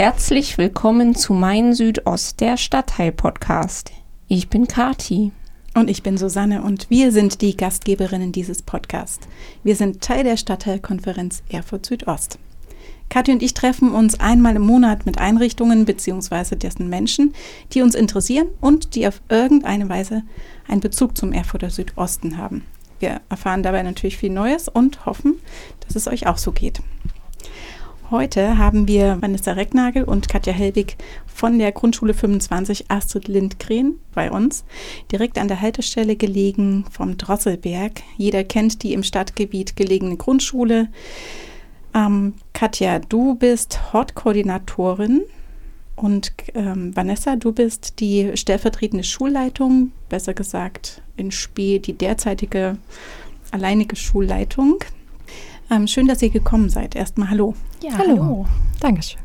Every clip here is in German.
Herzlich willkommen zu Mein Südost, der Stadtteil-Podcast. Ich bin Kathi. Und ich bin Susanne und wir sind die Gastgeberinnen dieses Podcasts. Wir sind Teil der Stadtteilkonferenz Erfurt Südost. Kathi und ich treffen uns einmal im Monat mit Einrichtungen bzw. dessen Menschen, die uns interessieren und die auf irgendeine Weise einen Bezug zum Erfurter Südosten haben. Wir erfahren dabei natürlich viel Neues und hoffen, dass es euch auch so geht. Heute haben wir Vanessa Recknagel und Katja Hellwig von der Grundschule 25 Astrid Lindgren bei uns, direkt an der Haltestelle gelegen vom Drosselberg. Jeder kennt die im Stadtgebiet gelegene Grundschule. Katja, du bist Hortkoordinatorin und Vanessa, du bist die stellvertretende Schulleitung, besser gesagt in Spee die derzeitige alleinige Schulleitung. Schön, dass ihr gekommen seid. Erstmal hallo. Ja, hallo. Dankeschön.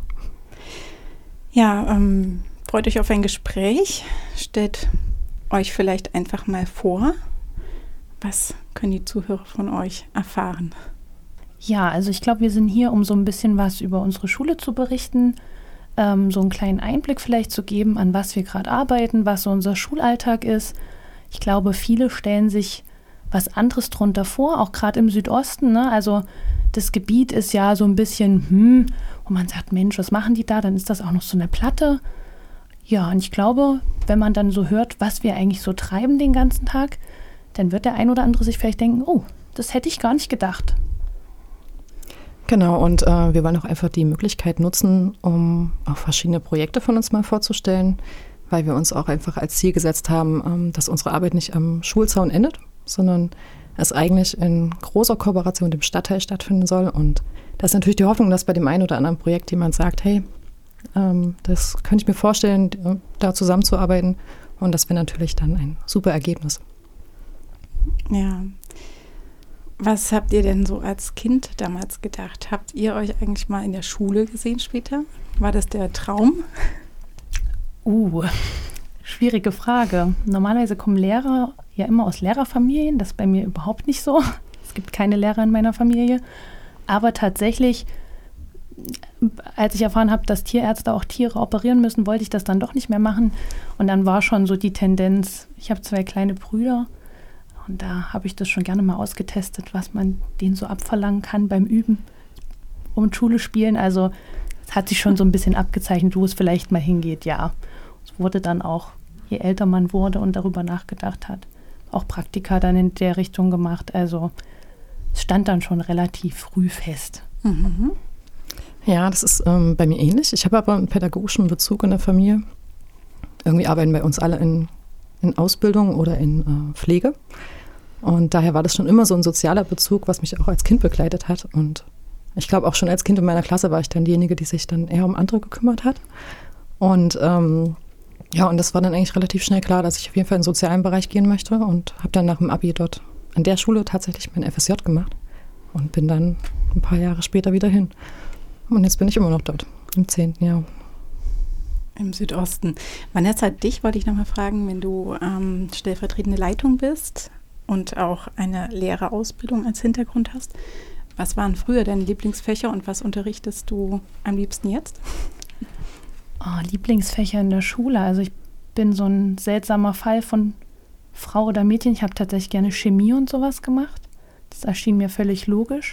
Ja, freut euch auf ein Gespräch. Stellt euch vielleicht einfach mal vor. Was können die Zuhörer von euch erfahren? Ja, also ich glaube, wir sind hier, um so ein bisschen was über unsere Schule zu berichten, so einen kleinen Einblick vielleicht zu geben, an was wir gerade arbeiten, was so unser Schulalltag ist. Ich glaube, viele stellen sich was anderes drunter vor, auch gerade im Südosten, ne? Also das Gebiet ist ja so ein bisschen, wo man sagt, Mensch, was machen die da? Dann ist das auch noch so eine Platte. Ja, und ich glaube, wenn man dann so hört, was wir eigentlich so treiben den ganzen Tag, dann wird der ein oder andere sich vielleicht denken, oh, das hätte ich gar nicht gedacht. Genau, und wir wollen auch einfach die Möglichkeit nutzen, um auch verschiedene Projekte von uns mal vorzustellen, weil wir uns auch einfach als Ziel gesetzt haben, dass unsere Arbeit nicht am Schulzaun endet, sondern es eigentlich in großer Kooperation mit dem Stadtteil stattfinden soll. Und das ist natürlich die Hoffnung, dass bei dem einen oder anderen Projekt jemand sagt, hey, das könnte ich mir vorstellen, da zusammenzuarbeiten. Und das wäre natürlich dann ein super Ergebnis. Ja. Was habt ihr denn so als Kind damals gedacht? Habt ihr euch eigentlich mal in der Schule gesehen später? War das der Traum? Schwierige Frage. Normalerweise kommen Lehrer ja immer aus Lehrerfamilien. Das ist bei mir überhaupt nicht so. Es gibt keine Lehrer in meiner Familie. Aber tatsächlich, als ich erfahren habe, dass Tierärzte auch Tiere operieren müssen, wollte ich das dann doch nicht mehr machen. Und dann war schon so die Tendenz, ich habe 2 kleine Brüder und da habe ich das schon gerne mal ausgetestet, was man denen so abverlangen kann beim Üben und Schule spielen. Also es hat sich schon so ein bisschen abgezeichnet, wo es vielleicht mal hingeht, ja. Es wurde dann auch, je älter man wurde und darüber nachgedacht hat, auch Praktika dann in der Richtung gemacht. Also es stand dann schon relativ früh fest. Mhm. Ja, das ist bei mir ähnlich. Ich habe aber einen pädagogischen Bezug in der Familie. Irgendwie arbeiten bei uns alle in Ausbildung oder in Pflege. Und daher war das schon immer so ein sozialer Bezug, was mich auch als Kind begleitet hat. Und ich glaube, auch schon als Kind in meiner Klasse war ich dann diejenige, die sich dann eher um andere gekümmert hat. Und und das war dann eigentlich relativ schnell klar, dass ich auf jeden Fall in den sozialen Bereich gehen möchte und habe dann nach dem Abi dort an der Schule tatsächlich mein FSJ gemacht und bin dann ein paar Jahre später wieder hin. Und jetzt bin ich immer noch dort, im 10. Jahr. Im Südosten. Vanessa, dich wollte ich nochmal fragen, wenn du stellvertretende Leitung bist und auch eine Lehrerausbildung als Hintergrund hast. Was waren früher deine Lieblingsfächer und was unterrichtest du am liebsten jetzt? Lieblingsfächer in der Schule. Also ich bin so ein seltsamer Fall von Frau oder Mädchen. Ich habe tatsächlich gerne Chemie und sowas gemacht. Das erschien mir völlig logisch.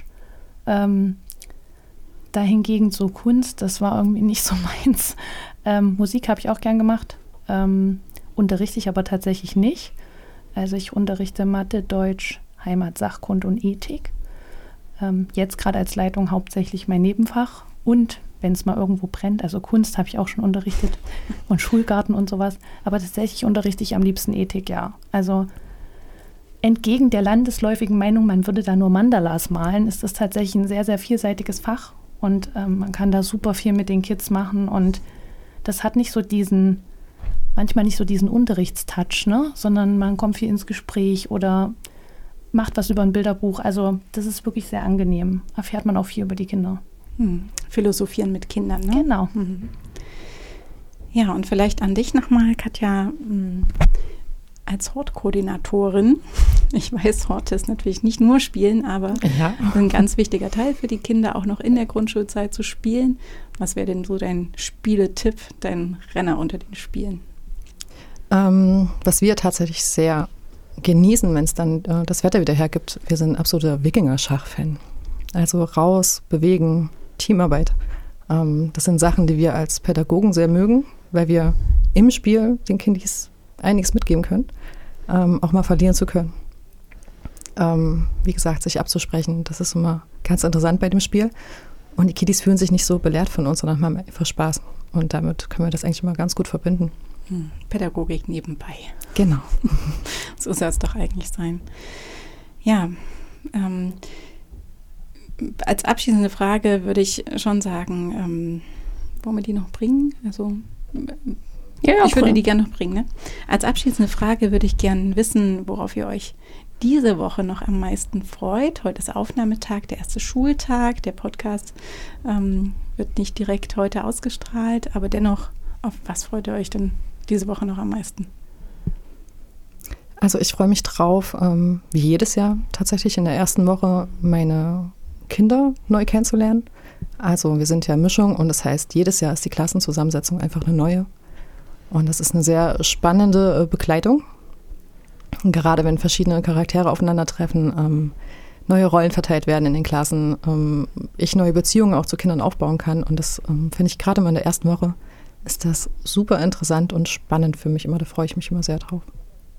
Dahingegen so Kunst, das war irgendwie nicht so meins. Musik habe ich auch gern gemacht. Unterrichte ich aber tatsächlich nicht. Also ich unterrichte Mathe, Deutsch, Heimat, Sachkunde und Ethik. Jetzt gerade als Leitung hauptsächlich mein Nebenfach und wenn es mal irgendwo brennt, also Kunst habe ich auch schon unterrichtet und Schulgarten und sowas, aber tatsächlich unterrichte ich am liebsten Ethik, ja. Also entgegen der landesläufigen Meinung, man würde da nur Mandalas malen, ist das tatsächlich ein sehr, sehr vielseitiges Fach und man kann da super viel mit den Kids machen und das hat nicht so manchmal nicht so diesen Unterrichtstouch, ne, sondern man kommt viel ins Gespräch oder macht was über ein Bilderbuch, also das ist wirklich sehr angenehm, erfährt man auch viel über die Kinder. Philosophieren mit Kindern, ne? Genau. Ja, und vielleicht an dich nochmal, Katja, als Hortkoordinatorin. Ich weiß, Horte ist natürlich nicht nur Spielen, aber ein ganz wichtiger Teil für die Kinder, auch noch in der Grundschulzeit zu spielen. Was wäre denn so dein Spieletipp, dein Renner unter den Spielen? Was wir tatsächlich sehr genießen, wenn es dann das Wetter wieder hergibt, wir sind absolute Wikinger-Schach-Fan. Also raus, bewegen, Teamarbeit. Das sind Sachen, die wir als Pädagogen sehr mögen, weil wir im Spiel den Kindis einiges mitgeben können, auch mal verlieren zu können. Wie gesagt, sich abzusprechen, das ist immer ganz interessant bei dem Spiel. Und die Kiddies fühlen sich nicht so belehrt von uns, sondern haben einfach Spaß. Und damit können wir das eigentlich mal ganz gut verbinden. Pädagogik nebenbei. Genau. So soll es doch eigentlich sein. Ja, als abschließende Frage würde ich schon sagen, wollen wir die noch bringen? Also ich würde die gerne noch bringen. Ne? Als abschließende Frage würde ich gerne wissen, worauf ihr euch diese Woche noch am meisten freut. Heute ist Aufnahmetag, der erste Schultag. Der Podcast wird nicht direkt heute ausgestrahlt, aber dennoch, auf was freut ihr euch denn diese Woche noch am meisten? Also ich freue mich drauf, wie jedes Jahr tatsächlich in der ersten Woche meine Kinder neu kennenzulernen. Also wir sind ja Mischung und das heißt, jedes Jahr ist die Klassenzusammensetzung einfach eine neue. Und das ist eine sehr spannende Begleitung. Und gerade wenn verschiedene Charaktere aufeinandertreffen, neue Rollen verteilt werden in den Klassen, ich neue Beziehungen auch zu Kindern aufbauen kann. Und das finde ich gerade mal in der ersten Woche ist das super interessant und spannend für mich immer. Da freue ich mich immer sehr drauf.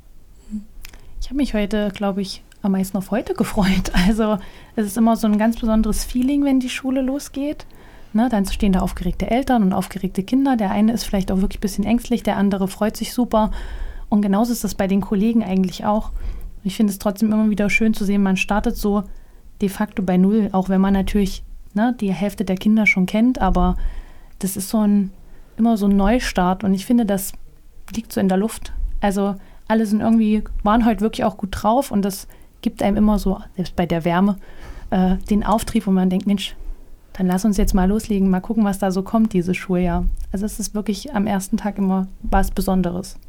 Ich habe mich heute, glaube ich, am meisten auf heute gefreut. Also es ist immer so ein ganz besonderes Feeling, wenn die Schule losgeht. Ne, dann stehen da aufgeregte Eltern und aufgeregte Kinder. Der eine ist vielleicht auch wirklich ein bisschen ängstlich, der andere freut sich super. Und genauso ist das bei den Kollegen eigentlich auch. Ich finde es trotzdem immer wieder schön zu sehen, man startet so de facto bei Null, auch wenn man natürlich die Hälfte der Kinder schon kennt, aber das ist immer so ein Neustart und ich finde, das liegt so in der Luft. Also alle waren heute wirklich auch gut drauf und das gibt einem immer so, selbst bei der Wärme, den Auftrieb, wo man denkt, Mensch, dann lass uns jetzt mal loslegen, mal gucken, was da so kommt dieses Schuljahr. Also es ist wirklich am ersten Tag immer was Besonderes.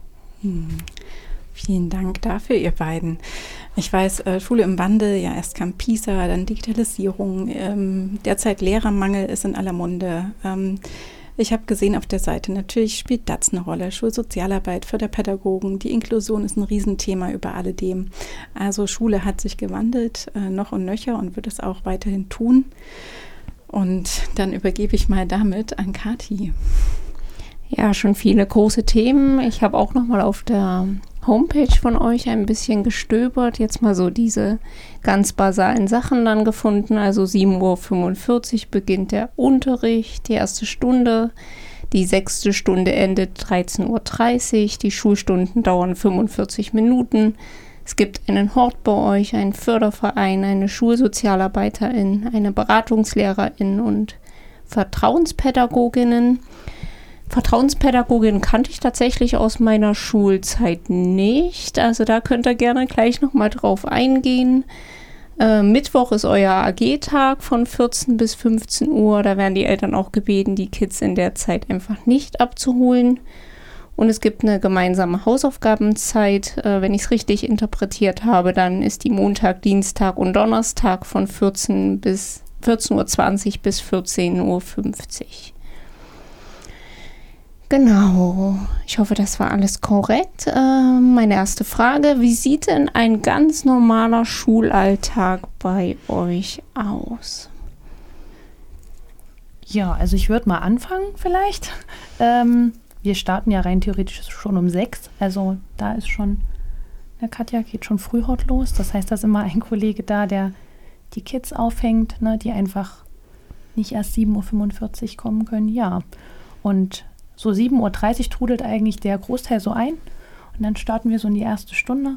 Vielen Dank dafür, ihr beiden. Ich weiß, Schule im Wandel, ja, erst kam PISA, dann Digitalisierung, derzeit Lehrermangel ist in aller Munde. Ich habe gesehen auf der Seite, natürlich spielt DAZ eine Rolle, Schulsozialarbeit, Förderpädagogen, die Inklusion ist ein Riesenthema über alledem. Also Schule hat sich gewandelt, noch und nöcher und wird es auch weiterhin tun. Und dann übergebe ich mal damit an Kathi. Ja, schon viele große Themen. Ich habe auch noch mal auf der Homepage von euch ein bisschen gestöbert. Jetzt mal so diese ganz basalen Sachen dann gefunden. Also 7:45 Uhr beginnt der Unterricht, die erste Stunde. Die 6. Stunde endet 13:30 Uhr. Die Schulstunden dauern 45 Minuten. Es gibt einen Hort bei euch, einen Förderverein, eine Schulsozialarbeiterin, eine Beratungslehrerin und Vertrauenspädagoginnen. Vertrauenspädagogin kannte ich tatsächlich aus meiner Schulzeit nicht. Also da könnt ihr gerne gleich nochmal drauf eingehen. Mittwoch ist euer AG-Tag von 14 bis 15 Uhr. Da werden die Eltern auch gebeten, die Kids in der Zeit einfach nicht abzuholen. Und es gibt eine gemeinsame Hausaufgabenzeit. Wenn ich es richtig interpretiert habe, dann ist die Montag, Dienstag und Donnerstag von 14:20 Uhr bis 14:50 Uhr. Genau, ich hoffe, das war alles korrekt. Meine erste Frage, wie sieht denn ein ganz normaler Schulalltag bei euch aus? Ja, also ich würde mal anfangen vielleicht. Wir starten ja rein theoretisch schon um 6, also da ist schon, der Katja geht schon Frühhort los. Das heißt, da ist immer ein Kollege da, der die Kids aufhängt, die einfach nicht erst 7:45 Uhr kommen können. Ja, und so 7:30 Uhr trudelt eigentlich der Großteil so ein und dann starten wir so in die erste Stunde.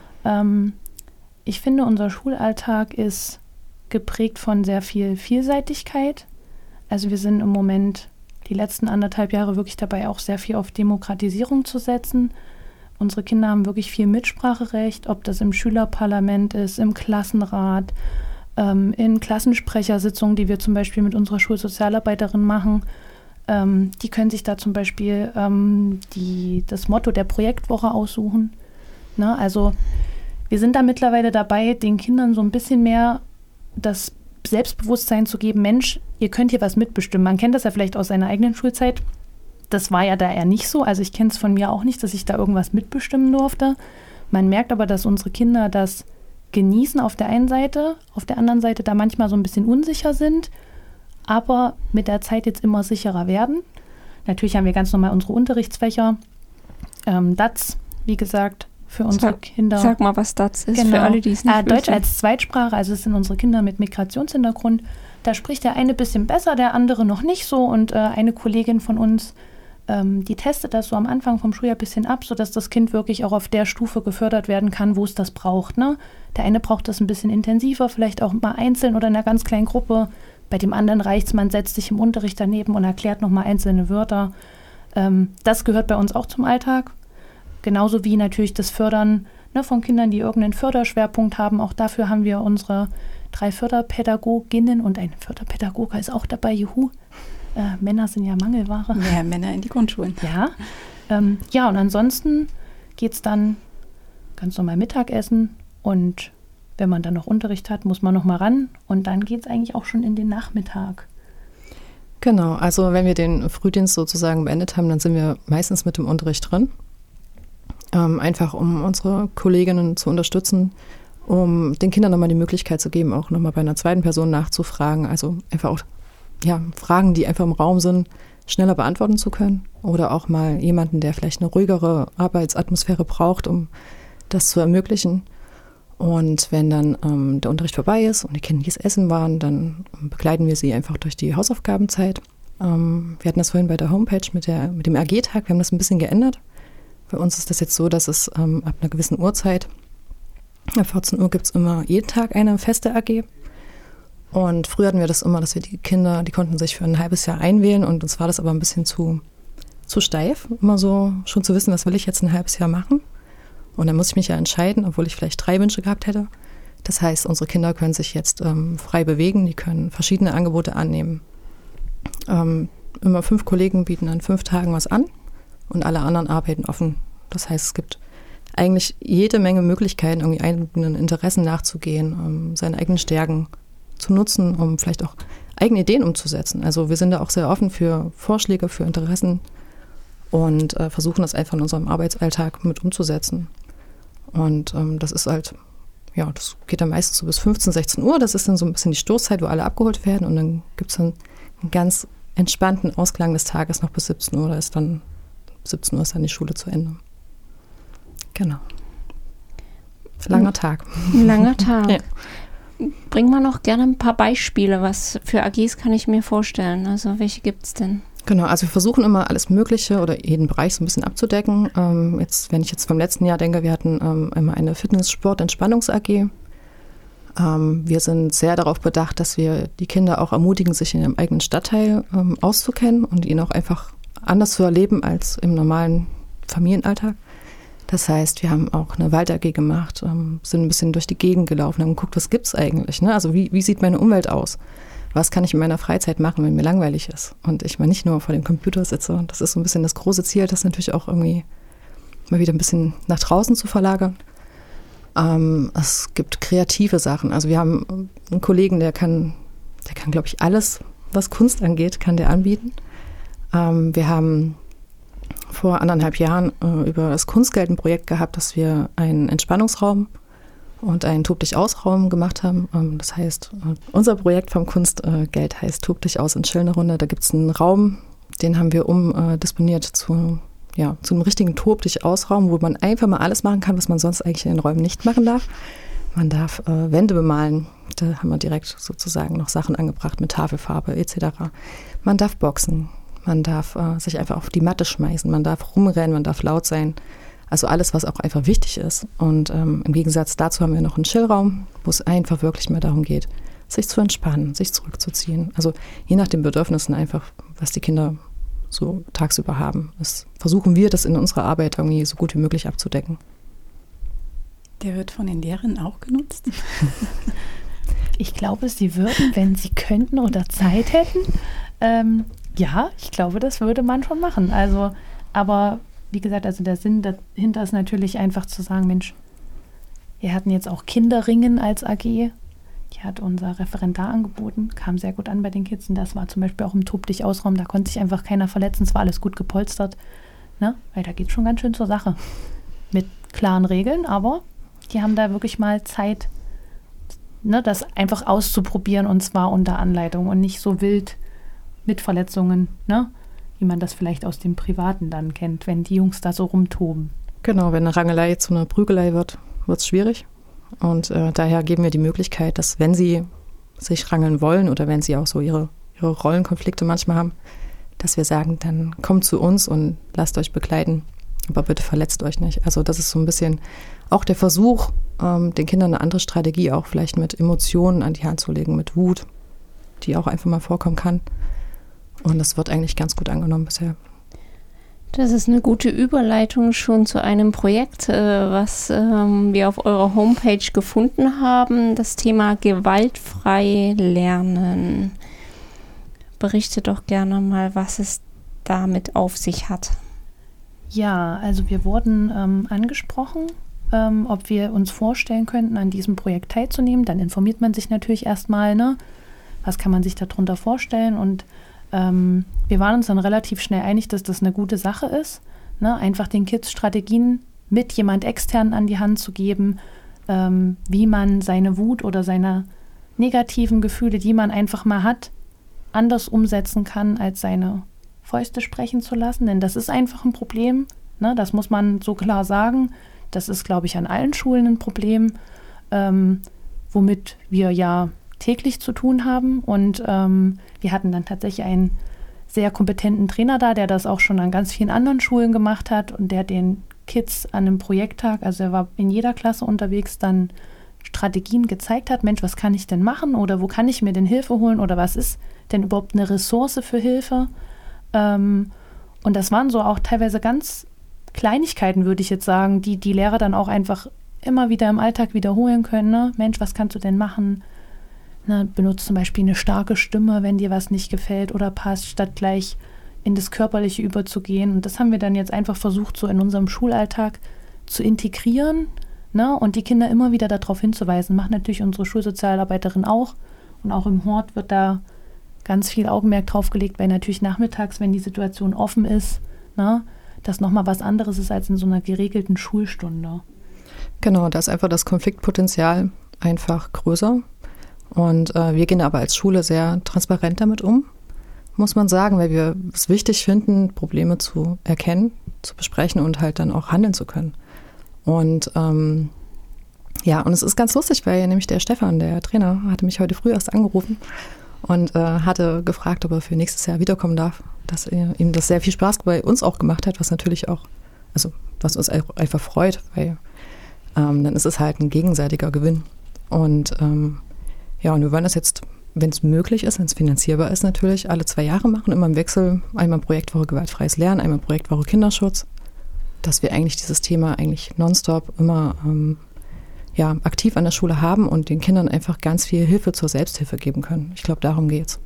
Ich finde, unser Schulalltag ist geprägt von sehr viel Vielseitigkeit. Also wir sind im Moment die letzten 1,5 Jahre wirklich dabei, auch sehr viel auf Demokratisierung zu setzen. Unsere Kinder haben wirklich viel Mitspracherecht, ob das im Schülerparlament ist, im Klassenrat, in Klassensprechersitzungen, die wir zum Beispiel mit unserer Schulsozialarbeiterin machen. Die können sich da zum Beispiel das Motto der Projektwoche aussuchen. Also wir sind da mittlerweile dabei, den Kindern so ein bisschen mehr das Selbstbewusstsein zu geben, Mensch, ihr könnt hier was mitbestimmen. Man kennt das ja vielleicht aus seiner eigenen Schulzeit. Das war ja da eher nicht so. Also ich kenne es von mir auch nicht, dass ich da irgendwas mitbestimmen durfte. Man merkt aber, dass unsere Kinder das genießen auf der einen Seite, auf der anderen Seite da manchmal so ein bisschen unsicher sind, aber mit der Zeit jetzt immer sicherer werden. Natürlich haben wir ganz normal unsere Unterrichtsfächer. DATS, wie gesagt, für unsere Kinder. Sag mal, was DATS ist, genau. Für alle, die es nicht wissen. Deutsch als Zweitsprache, also es sind unsere Kinder mit Migrationshintergrund. Da spricht der eine ein bisschen besser, der andere noch nicht so. Und eine Kollegin von uns, die testet das so am Anfang vom Schuljahr ein bisschen ab, sodass das Kind wirklich auch auf der Stufe gefördert werden kann, wo es das braucht. Ne? Der eine braucht das ein bisschen intensiver, vielleicht auch mal einzeln oder in einer ganz kleinen Gruppe. Bei dem anderen reicht es, man setzt sich im Unterricht daneben und erklärt nochmal einzelne Wörter. Das gehört bei uns auch zum Alltag. Genauso wie natürlich das Fördern von Kindern, die irgendeinen Förderschwerpunkt haben. Auch dafür haben wir unsere 3 Förderpädagoginnen und ein Förderpädagoge ist auch dabei. Juhu. Männer sind ja Mangelware. Mehr Männer in die Grundschulen. Ja. Ja, und ansonsten geht es dann ganz normal Mittagessen. Und wenn man dann noch Unterricht hat, muss man noch mal ran. Und dann geht es eigentlich auch schon in den Nachmittag. Genau, also wenn wir den Frühdienst sozusagen beendet haben, dann sind wir meistens mit dem Unterricht drin. Einfach um unsere Kolleginnen zu unterstützen, um den Kindern nochmal die Möglichkeit zu geben, auch nochmal bei einer zweiten Person nachzufragen. Also einfach auch Fragen, die einfach im Raum sind, schneller beantworten zu können. Oder auch mal jemanden, der vielleicht eine ruhigere Arbeitsatmosphäre braucht, um das zu ermöglichen. Und wenn dann der Unterricht vorbei ist und die Kinder essen waren, dann begleiten wir sie einfach durch die Hausaufgabenzeit. Wir hatten das vorhin bei der Homepage mit dem AG-Tag, wir haben das ein bisschen geändert. Bei uns ist das jetzt so, dass es ab einer gewissen Uhrzeit, ab 14 Uhr gibt es immer jeden Tag eine feste AG. Und früher hatten wir das immer, dass wir die Kinder, die konnten sich für ein halbes Jahr einwählen und uns war das aber ein bisschen zu steif, immer so schon zu wissen, was will ich jetzt ein halbes Jahr machen. Und dann muss ich mich ja entscheiden, obwohl ich vielleicht 3 Wünsche gehabt hätte. Das heißt, unsere Kinder können sich jetzt frei bewegen, die können verschiedene Angebote annehmen. Immer 5 Kollegen bieten an 5 Tagen was an und alle anderen arbeiten offen. Das heißt, es gibt eigentlich jede Menge Möglichkeiten, irgendwie eigenen Interessen nachzugehen, seine eigenen Stärken zu nutzen, um vielleicht auch eigene Ideen umzusetzen. Also wir sind da auch sehr offen für Vorschläge, für Interessen und versuchen das einfach in unserem Arbeitsalltag mit umzusetzen. Und das ist halt, das geht dann meistens so bis 15, 16 Uhr. Das ist dann so ein bisschen die Stoßzeit, wo alle abgeholt werden. Und dann gibt es dann einen ganz entspannten Ausklang des Tages noch bis 17 Uhr. 17 Uhr ist dann die Schule zu Ende. Genau. Langer Tag. Langer Tag. Ja. Bring mal noch gerne ein paar Beispiele. Was für AGs kann ich mir vorstellen? Also welche gibt es denn? Genau, also wir versuchen immer alles Mögliche oder jeden Bereich so ein bisschen abzudecken. Wenn ich jetzt vom letzten Jahr denke, wir hatten immer eine Fitness-Sport-Entspannungs-AG. Wir sind sehr darauf bedacht, dass wir die Kinder auch ermutigen, sich in ihrem eigenen Stadtteil auszukennen und ihn auch einfach anders zu erleben als im normalen Familienalltag. Das heißt, wir haben auch eine Wald-AG gemacht, sind ein bisschen durch die Gegend gelaufen, haben geguckt, was gibt es eigentlich? Ne? Also wie sieht meine Umwelt aus? Was kann ich in meiner Freizeit machen, wenn mir langweilig ist? Und ich mal nicht nur vor dem Computer sitze. Und das ist so ein bisschen das große Ziel, das natürlich auch irgendwie mal wieder ein bisschen nach draußen zu verlagern. Es gibt kreative Sachen. Also wir haben einen Kollegen, der kann, glaube ich, alles, was Kunst angeht, kann der anbieten. Wir haben vor 1,5 Jahren über das Kunstgeld ein Projekt gehabt, dass wir einen Entspannungsraum und einen Tob-dich-aus-Raum gemacht haben. Das heißt, unser Projekt vom Kunstgeld heißt Tob dich aus und chill eine Runde. Da gibt es einen Raum, den haben wir disponiert zu einem richtigen Tob-dich-aus-Raum, wo man einfach mal alles machen kann, was man sonst eigentlich in den Räumen nicht machen darf. Man darf Wände bemalen. Da haben wir direkt sozusagen noch Sachen angebracht mit Tafelfarbe etc. Man darf boxen. Man darf sich einfach auf die Matte schmeißen. Man darf rumrennen, man darf laut sein. Also alles, was auch einfach wichtig ist. Und im Gegensatz dazu haben wir noch einen Chillraum, wo es einfach wirklich mal darum geht, sich zu entspannen, sich zurückzuziehen. Also je nach den Bedürfnissen einfach, was die Kinder so tagsüber haben. Das versuchen wir, das in unserer Arbeit irgendwie so gut wie möglich abzudecken. Der wird von den Lehrern auch genutzt? Ich glaube, sie würden, wenn sie könnten oder Zeit hätten. Ja, ich glaube, das würde man schon machen. Also, aber wie gesagt, also der Sinn dahinter ist natürlich einfach zu sagen, Mensch, Wir hatten jetzt auch Kinderringen als AG. Die hat unser Referendar angeboten, kam sehr gut an bei den Kids. Und das war zum Beispiel auch im Tob-Dich-Ausraum, da konnte sich einfach keiner verletzen, es war alles gut gepolstert. Ne? Weil da geht es schon ganz schön zur Sache. Mit klaren Regeln, aber die haben da wirklich mal Zeit, ne, das einfach auszuprobieren und zwar unter Anleitung und nicht so wild mit Verletzungen, ne, wie man das vielleicht aus dem Privaten dann kennt, wenn die Jungs da so rumtoben. Genau, wenn eine Rangelei zu einer Prügelei wird, wird es schwierig. Und daher geben wir die Möglichkeit, dass wenn sie sich rangeln wollen oder wenn sie auch so ihre Rollenkonflikte manchmal haben, dass wir sagen, dann kommt zu uns und lasst euch begleiten, aber bitte verletzt euch nicht. Also das ist so ein bisschen auch der Versuch, den Kindern eine andere Strategie auch vielleicht mit Emotionen an die Hand zu legen, mit Wut, die auch einfach mal vorkommen kann. Und das wird eigentlich ganz gut angenommen bisher. Das ist eine gute Überleitung schon zu einem Projekt, was wir auf eurer Homepage gefunden haben, das Thema gewaltfrei lernen. Berichte doch gerne mal, was es damit auf sich hat. Ja, also wir wurden angesprochen, ob wir uns vorstellen könnten, an diesem Projekt teilzunehmen. Dann informiert man sich natürlich erstmal, ne? Was kann man sich darunter vorstellen? Und wir waren uns dann relativ schnell einig, dass das eine gute Sache ist, ne? Einfach den Kids Strategien mit jemand extern an die Hand zu geben, wie man seine Wut oder seine negativen Gefühle, die man einfach mal hat, anders umsetzen kann, als seine Fäuste sprechen zu lassen. Denn das ist einfach ein Problem, ne? Das muss man so klar sagen. Das ist, glaube ich, an allen Schulen ein Problem, womit wir ja täglich zu tun haben. Und wir hatten dann tatsächlich einen sehr kompetenten Trainer da, der das auch schon an ganz vielen anderen Schulen gemacht hat und der den Kids an einem Projekttag, also er war in jeder Klasse unterwegs, dann Strategien gezeigt hat. Mensch, was kann ich denn machen oder wo kann ich mir denn Hilfe holen oder was ist denn überhaupt eine Ressource für Hilfe? Und das waren so auch teilweise ganz Kleinigkeiten, würde ich jetzt sagen, die die Lehrer dann auch einfach immer wieder im Alltag wiederholen können. Ne? Mensch, was kannst du denn machen? Na, benutzt zum Beispiel eine starke Stimme, wenn dir was nicht gefällt oder passt, statt gleich in das Körperliche überzugehen. Und das haben wir dann jetzt einfach versucht, so in unserem Schulalltag zu integrieren, ne? Und die Kinder immer wieder darauf hinzuweisen. Macht natürlich unsere Schulsozialarbeiterin auch. Und auch im Hort wird da ganz viel Augenmerk drauf gelegt, weil natürlich nachmittags, wenn die Situation offen ist, ne, das nochmal was anderes ist als in so einer geregelten Schulstunde. Genau, da ist einfach das Konfliktpotenzial einfach größer. Und wir gehen aber als Schule sehr transparent damit um, muss man sagen, weil wir es wichtig finden, Probleme zu erkennen, zu besprechen und halt dann auch handeln zu können. Und ja, und es ist ganz lustig, weil nämlich der Stefan, der Trainer, hatte mich heute früh erst angerufen und hatte gefragt, ob er für nächstes Jahr wiederkommen darf, dass ihm das sehr viel Spaß bei uns auch gemacht hat, was natürlich auch, also was uns einfach freut, weil dann ist es halt ein gegenseitiger Gewinn. Und ja, und wir wollen das jetzt, wenn es möglich ist, wenn es finanzierbar ist natürlich, alle 2 Jahre machen, immer im Wechsel, einmal Projektwoche gewaltfreies Lernen, einmal Projektwoche Kinderschutz, dass wir eigentlich dieses Thema eigentlich nonstop immer ja, aktiv an der Schule haben und den Kindern einfach ganz viel Hilfe zur Selbsthilfe geben können. Ich glaube, darum geht's.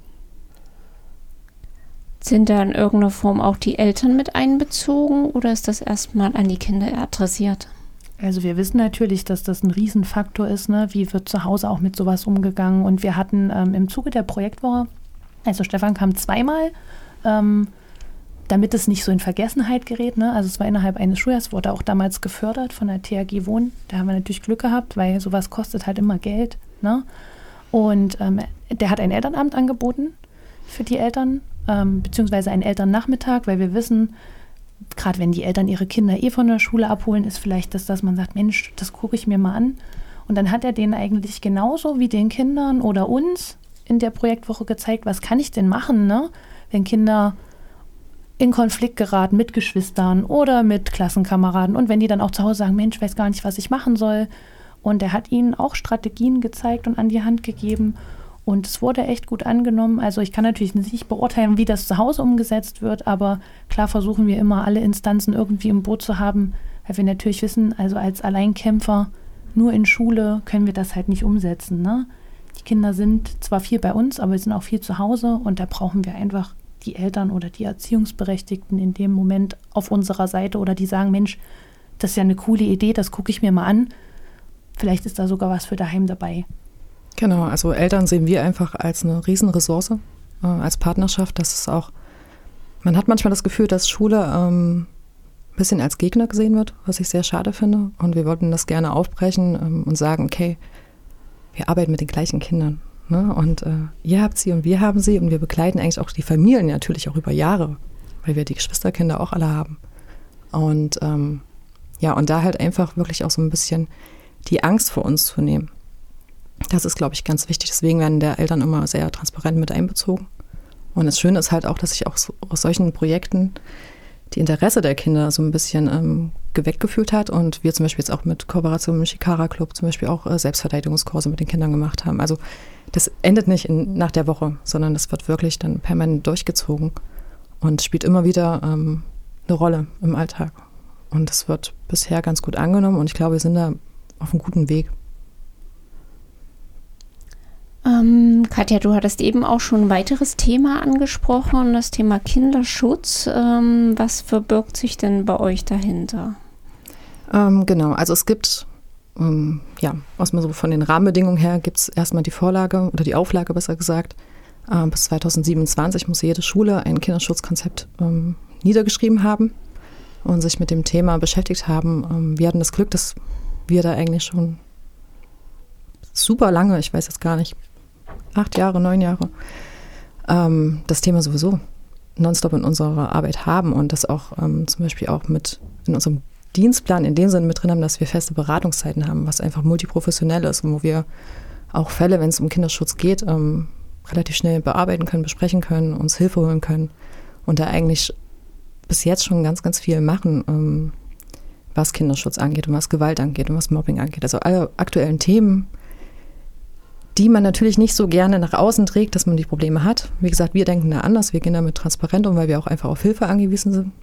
Sind da in irgendeiner Form auch die Eltern mit einbezogen oder ist das erstmal an die Kinder adressiert? Also wir wissen natürlich, dass das ein Riesenfaktor ist, ne? Wie wird zu Hause auch mit sowas umgegangen. Und wir hatten im Zuge der Projektwoche, also Stefan kam 2-mal, damit es nicht so in Vergessenheit gerät. Ne? Also es war innerhalb eines Schuljahres, wurde auch damals gefördert von der THG Wohnen. Da haben wir natürlich Glück gehabt, weil sowas kostet halt immer Geld. Ne? Und der hat ein Elternamt angeboten für die Eltern, beziehungsweise einen Elternnachmittag, weil wir wissen, gerade wenn die Eltern ihre Kinder von der Schule abholen, ist vielleicht das, dass man sagt, Mensch, das gucke ich mir mal an. Und dann hat er denen eigentlich genauso wie den Kindern oder uns in der Projektwoche gezeigt, was kann ich denn machen, ne? Wenn Kinder in Konflikt geraten mit Geschwistern oder mit Klassenkameraden und wenn die dann auch zu Hause sagen, Mensch, weiß gar nicht, was ich machen soll. Und er hat ihnen auch Strategien gezeigt und an die Hand gegeben. Und es wurde echt gut angenommen. Also ich kann natürlich nicht beurteilen, wie das zu Hause umgesetzt wird, aber klar versuchen wir immer, alle Instanzen irgendwie im Boot zu haben, weil wir natürlich wissen, also als Alleinkämpfer nur in Schule können wir das halt nicht umsetzen. Ne? Die Kinder sind zwar viel bei uns, aber wir sind auch viel zu Hause und da brauchen wir einfach die Eltern oder die Erziehungsberechtigten in dem Moment auf unserer Seite oder die sagen, Mensch, das ist ja eine coole Idee, das gucke ich mir mal an. vielleicht ist da sogar was für daheim dabei. Genau, also Eltern sehen wir einfach als eine Riesenressource, als Partnerschaft. Das ist auch, man hat manchmal das Gefühl, dass Schule ein bisschen als Gegner gesehen wird, was ich sehr schade finde. Und wir wollten das gerne aufbrechen und sagen, okay, wir arbeiten mit den gleichen Kindern. Ne? Und ihr habt sie und wir haben sie und wir begleiten eigentlich auch die Familien natürlich auch über Jahre, weil wir die Geschwisterkinder auch alle haben. Und und da halt einfach wirklich auch so ein bisschen die Angst vor uns zu nehmen. Das ist, glaube ich, ganz wichtig. Deswegen werden der Eltern immer sehr transparent mit einbezogen. Und das Schöne ist halt auch, dass sich auch so, aus solchen Projekten die Interesse der Kinder so ein bisschen geweckt gefühlt hat und wir zum Beispiel jetzt auch mit Kooperation mit dem Shikara Club zum Beispiel auch Selbstverteidigungskurse mit den Kindern gemacht haben. Also das endet nicht nach der Woche, sondern das wird wirklich dann permanent durchgezogen und spielt immer wieder eine Rolle im Alltag. Und das wird bisher ganz gut angenommen und ich glaube, wir sind da auf einem guten Weg. Katja, du hattest eben auch schon ein weiteres Thema angesprochen, das Thema Kinderschutz. Was verbirgt sich denn bei euch dahinter? Genau, also es gibt, aus mal so von den Rahmenbedingungen her, gibt es erstmal die Vorlage oder die Auflage, besser gesagt. Bis 2027 muss jede Schule ein Kinderschutzkonzept niedergeschrieben haben und sich mit dem Thema beschäftigt haben. Wir hatten das Glück, dass wir da eigentlich schon super lange, ich weiß jetzt gar nicht, 8 Jahre, 9 Jahre, das Thema sowieso nonstop in unserer Arbeit haben und das auch zum Beispiel auch mit in unserem Dienstplan in dem Sinne mit drin haben, dass wir feste Beratungszeiten haben, was einfach multiprofessionell ist und wo wir auch Fälle, wenn es um Kinderschutz geht, relativ schnell bearbeiten können, besprechen können, uns Hilfe holen können und da eigentlich bis jetzt schon ganz, ganz viel machen, was Kinderschutz angeht und was Gewalt angeht und was Mobbing angeht. Also alle aktuellen Themen, die man natürlich nicht so gerne nach außen trägt, dass man die Probleme hat. Wie gesagt, wir denken da anders, wir gehen damit transparent um, weil wir auch einfach auf Hilfe angewiesen sind.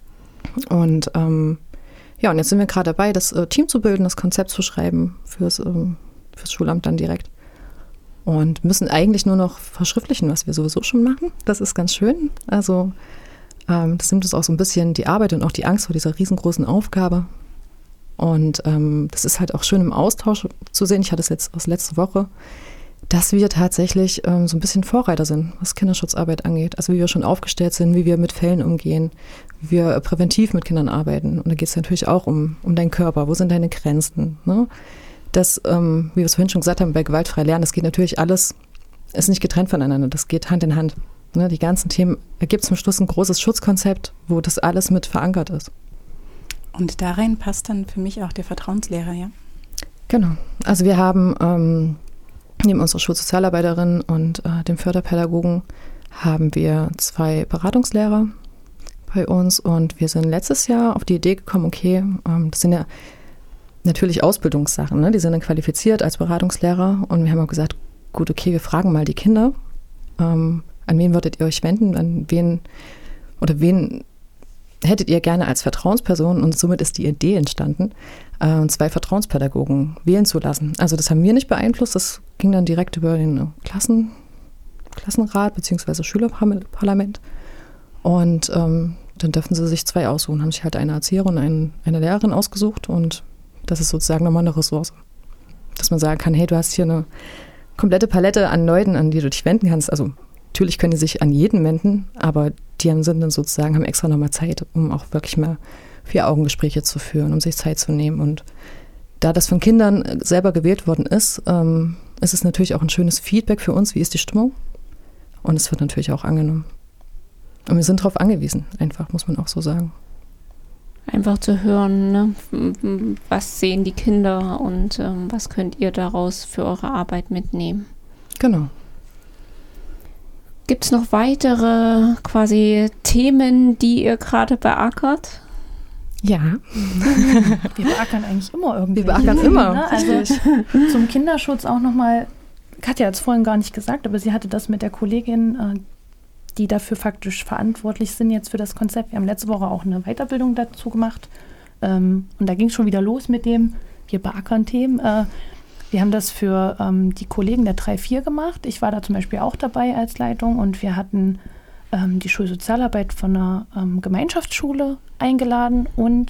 Und und jetzt sind wir gerade dabei, das Team zu bilden, das Konzept zu schreiben fürs Schulamt dann direkt. Und müssen eigentlich nur noch verschriftlichen, was wir sowieso schon machen. Das ist ganz schön. Also das nimmt uns auch so ein bisschen die Arbeit und auch die Angst vor dieser riesengroßen Aufgabe. Und das ist halt auch schön im Austausch zu sehen. Ich hatte es jetzt aus letzter Woche, dass wir tatsächlich so ein bisschen Vorreiter sind, was Kinderschutzarbeit angeht. Also wie wir schon aufgestellt sind, wie wir mit Fällen umgehen, wie wir präventiv mit Kindern arbeiten. Und da geht es natürlich auch um deinen Körper. Wo sind deine Grenzen? Ne? Das, wie wir es vorhin schon gesagt haben, bei gewaltfrei lernen, das geht natürlich alles, ist nicht getrennt voneinander. Das geht Hand in Hand. Ne? Die ganzen Themen ergibt zum Schluss ein großes Schutzkonzept, wo das alles mit verankert ist. Und darin passt dann für mich auch der Vertrauenslehrer, ja? Genau. Also wir haben neben unserer Schulsozialarbeiterin und dem Förderpädagogen haben wir 2 Beratungslehrer bei uns und wir sind letztes Jahr auf die Idee gekommen, okay, das sind ja natürlich Ausbildungssachen, ne? Die sind dann qualifiziert als Beratungslehrer und wir haben auch gesagt, gut, okay, wir fragen mal die Kinder, an wen würdet ihr euch wenden, an wen hättet ihr gerne als Vertrauensperson und somit ist die Idee entstanden, 2 Vertrauenspädagogen wählen zu lassen. Also das haben wir nicht beeinflusst, das ging dann direkt über den Klassenrat bzw. Schülerparlament und dann dürfen sie sich 2 aussuchen, haben sich halt eine Erzieherin und eine Lehrerin ausgesucht und das ist sozusagen nochmal eine Ressource, dass man sagen kann, hey, du hast hier eine komplette Palette an Leuten, an die du dich wenden kannst, also natürlich können die sich an jeden wenden, aber die sind dann sozusagen, haben extra nochmal Zeit, um auch wirklich mal 4-Augen-Gespräche zu führen, um sich Zeit zu nehmen. Und da das von Kindern selber gewählt worden ist, ist es natürlich auch ein schönes Feedback für uns, wie ist die Stimmung. Und es wird natürlich auch angenommen. Und wir sind darauf angewiesen, einfach, muss man auch so sagen. Einfach zu hören, ne? Was sehen die Kinder und was könnt ihr daraus für eure Arbeit mitnehmen. Genau. Gibt es noch weitere quasi Themen, die ihr gerade beackert? Ja. Wir beackern eigentlich immer irgendwie. Wir beackern immer. Ne? Also zum Kinderschutz auch nochmal, Katja hat es vorhin gar nicht gesagt, aber sie hatte das mit der Kollegin, die dafür faktisch verantwortlich sind jetzt für das Konzept. Wir haben letzte Woche auch eine Weiterbildung dazu gemacht. Und da ging es schon wieder los mit dem, wir beackern Themen. Wir haben das für die Kollegen der 3-4 gemacht. Ich war da zum Beispiel auch dabei als Leitung und wir hatten die Schulsozialarbeit von einer Gemeinschaftsschule eingeladen und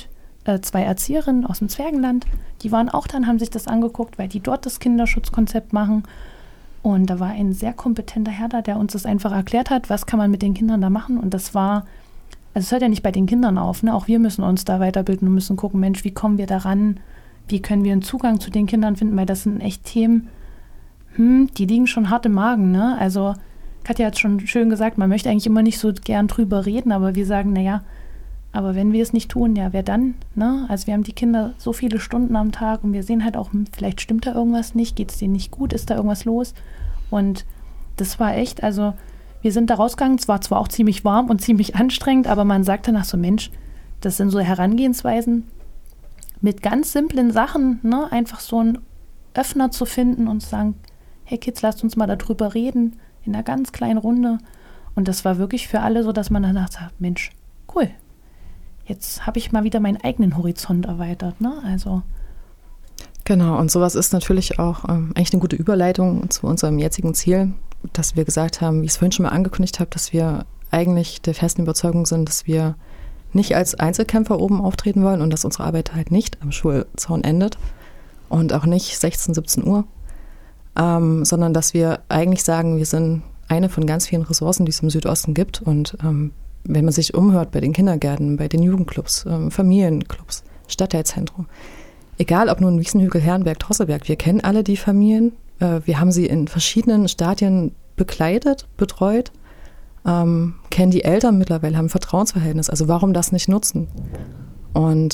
2 Erzieherinnen aus dem Zwergenland, die waren auch dann, haben sich das angeguckt, weil die dort das Kinderschutzkonzept machen. Und da war ein sehr kompetenter Herr da, der uns das einfach erklärt hat, was kann man mit den Kindern da machen. Und das war, also es hört ja nicht bei den Kindern auf, ne? Auch wir müssen uns da weiterbilden und müssen gucken, Mensch, wie kommen wir da ran? Wie können wir einen Zugang zu den Kindern finden? Weil das sind echt Themen, die liegen schon hart im Magen, ne? Also Katja hat schon schön gesagt, man möchte eigentlich immer nicht so gern drüber reden, aber wir sagen, naja, aber wenn wir es nicht tun, ja, wer dann? Ne? Also wir haben die Kinder so viele Stunden am Tag und wir sehen halt auch, vielleicht stimmt da irgendwas nicht, geht es denen nicht gut, ist da irgendwas los? Und das war echt, also wir sind da rausgegangen, es war zwar auch ziemlich warm und ziemlich anstrengend, aber man sagt danach so, Mensch, das sind so Herangehensweisen mit ganz simplen Sachen, ne? Einfach so einen Öffner zu finden und zu sagen, hey Kids, lasst uns mal darüber reden, in einer ganz kleinen Runde. Und das war wirklich für alle so, dass man danach sagt, Mensch, cool. Jetzt habe ich mal wieder meinen eigenen Horizont erweitert, ne? Also. Genau, und sowas ist natürlich auch eigentlich eine gute Überleitung zu unserem jetzigen Ziel, dass wir gesagt haben, wie ich es vorhin schon mal angekündigt habe, dass wir eigentlich der festen Überzeugung sind, dass wir nicht als Einzelkämpfer oben auftreten wollen und dass unsere Arbeit halt nicht am Schulzaun endet und auch nicht 16, 17 Uhr, sondern dass wir eigentlich sagen, wir sind eine von ganz vielen Ressourcen, die es im Südosten gibt. Und wenn man sich umhört bei den Kindergärten, bei den Jugendclubs, Familienclubs, Stadtteilzentrum, egal ob nun Wiesenhügel, Herrenberg, Drosselberg, wir kennen alle die Familien. Wir haben sie in verschiedenen Stadien begleitet, betreut, kennen die Eltern mittlerweile, haben ein Vertrauensverhältnis. Also warum das nicht nutzen? Und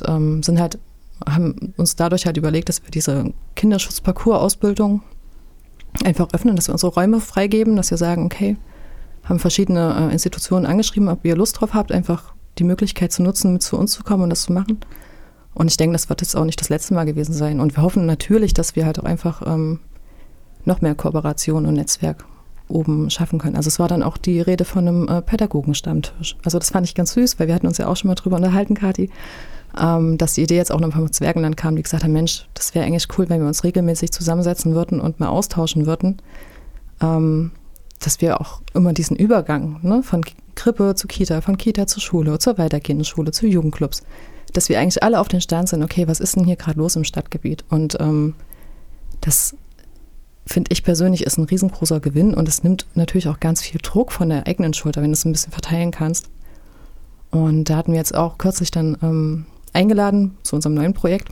haben uns dadurch halt überlegt, dass wir diese Kinderschutzparcours-Ausbildung einfach öffnen, dass wir unsere Räume freigeben, dass wir sagen, okay, haben verschiedene Institutionen angeschrieben, ob ihr Lust drauf habt, einfach die Möglichkeit zu nutzen, mit zu uns zu kommen und das zu machen. Und ich denke, das wird jetzt auch nicht das letzte Mal gewesen sein. Und wir hoffen natürlich, dass wir halt auch einfach noch mehr Kooperation und Netzwerk oben schaffen können. Also es war dann auch die Rede von einem Pädagogenstammtisch. Also das fand ich ganz süß, weil wir hatten uns ja auch schon mal drüber unterhalten, Kathi, dass die Idee jetzt auch noch vom Zwergenland kam, die gesagt haben, Mensch, das wäre eigentlich cool, wenn wir uns regelmäßig zusammensetzen würden und mal austauschen würden, dass wir auch immer diesen Übergang, ne, von Krippe zu Kita, von Kita zur Schule, zur weitergehenden Schule, zu Jugendclubs, dass wir eigentlich alle auf den Stand sind, okay, was ist denn hier gerade los im Stadtgebiet? Und das finde ich persönlich ist ein riesengroßer Gewinn und es nimmt natürlich auch ganz viel Druck von der eigenen Schulter, wenn du es ein bisschen verteilen kannst. Und da hatten wir jetzt auch kürzlich dann eingeladen zu unserem neuen Projekt.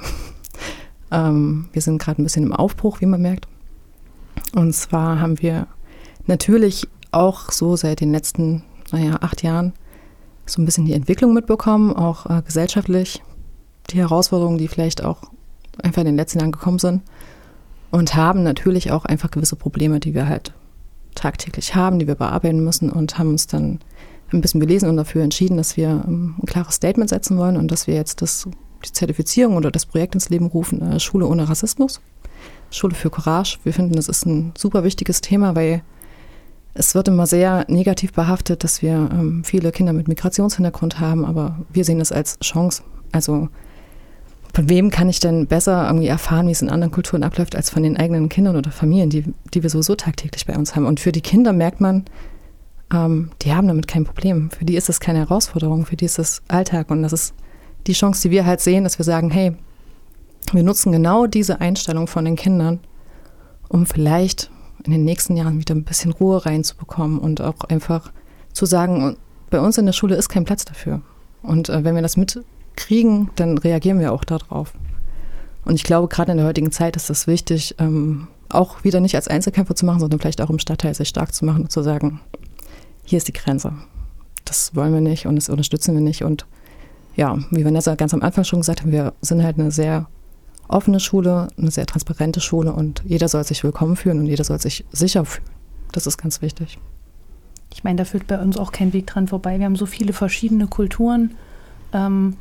Wir sind gerade ein bisschen im Aufbruch, wie man merkt. Und zwar haben wir natürlich auch so seit den letzten, 8 Jahren so ein bisschen die Entwicklung mitbekommen, auch gesellschaftlich, die Herausforderungen, die vielleicht auch einfach in den letzten Jahren gekommen sind und haben natürlich auch einfach gewisse Probleme, die wir halt tagtäglich haben, die wir bearbeiten müssen und haben uns dann ein bisschen belesen und dafür entschieden, dass wir ein klares Statement setzen wollen und dass wir jetzt die Zertifizierung oder das Projekt ins Leben rufen, Schule ohne Rassismus, Schule für Courage. Wir finden, das ist ein super wichtiges Thema, weil es wird immer sehr negativ behaftet, dass wir viele Kinder mit Migrationshintergrund haben, aber wir sehen das als Chance. Also von wem kann ich denn besser irgendwie erfahren, wie es in anderen Kulturen abläuft, als von den eigenen Kindern oder Familien, die wir sowieso tagtäglich bei uns haben. Und für die Kinder merkt man, die haben damit kein Problem. Für die ist das keine Herausforderung, für die ist das Alltag. Und das ist die Chance, die wir halt sehen, dass wir sagen, hey, wir nutzen genau diese Einstellung von den Kindern, um vielleicht in den nächsten Jahren wieder ein bisschen Ruhe reinzubekommen und auch einfach zu sagen, bei uns in der Schule ist kein Platz dafür. Und wenn wir das mitkriegen, dann reagieren wir auch darauf. Und ich glaube, gerade in der heutigen Zeit ist es wichtig, auch wieder nicht als Einzelkämpfer zu machen, sondern vielleicht auch im Stadtteil sich stark zu machen und zu sagen, hier ist die Grenze. Das wollen wir nicht und das unterstützen wir nicht. Und ja, wie Vanessa ganz am Anfang schon gesagt hat, wir sind halt eine sehr offene Schule, eine sehr transparente Schule und jeder soll sich willkommen fühlen und jeder soll sich sicher fühlen. Das ist ganz wichtig. Ich meine, da führt bei uns auch kein Weg dran vorbei. Wir haben so viele verschiedene Kulturen. Ein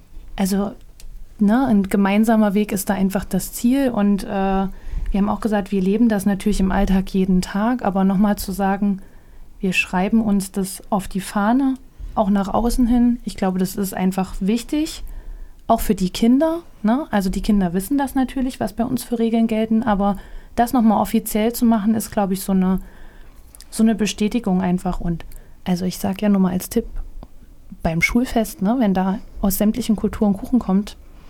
gemeinsamer Weg ist da einfach das Ziel. Und wir haben auch gesagt, wir leben das natürlich im Alltag jeden Tag. Aber nochmal zu sagen, wir schreiben uns das auf die Fahne, auch nach außen hin. Ich glaube, das ist einfach wichtig, auch für die Kinder. Ne? Also die Kinder wissen das natürlich, was bei uns für Regeln gelten. Aber das nochmal offiziell zu machen, ist, glaube ich, so eine Bestätigung einfach. Und also ich sage ja nur mal als Tipp, beim Schulfest, ne, wenn da aus sämtlichen Kulturen Kuchen kommt,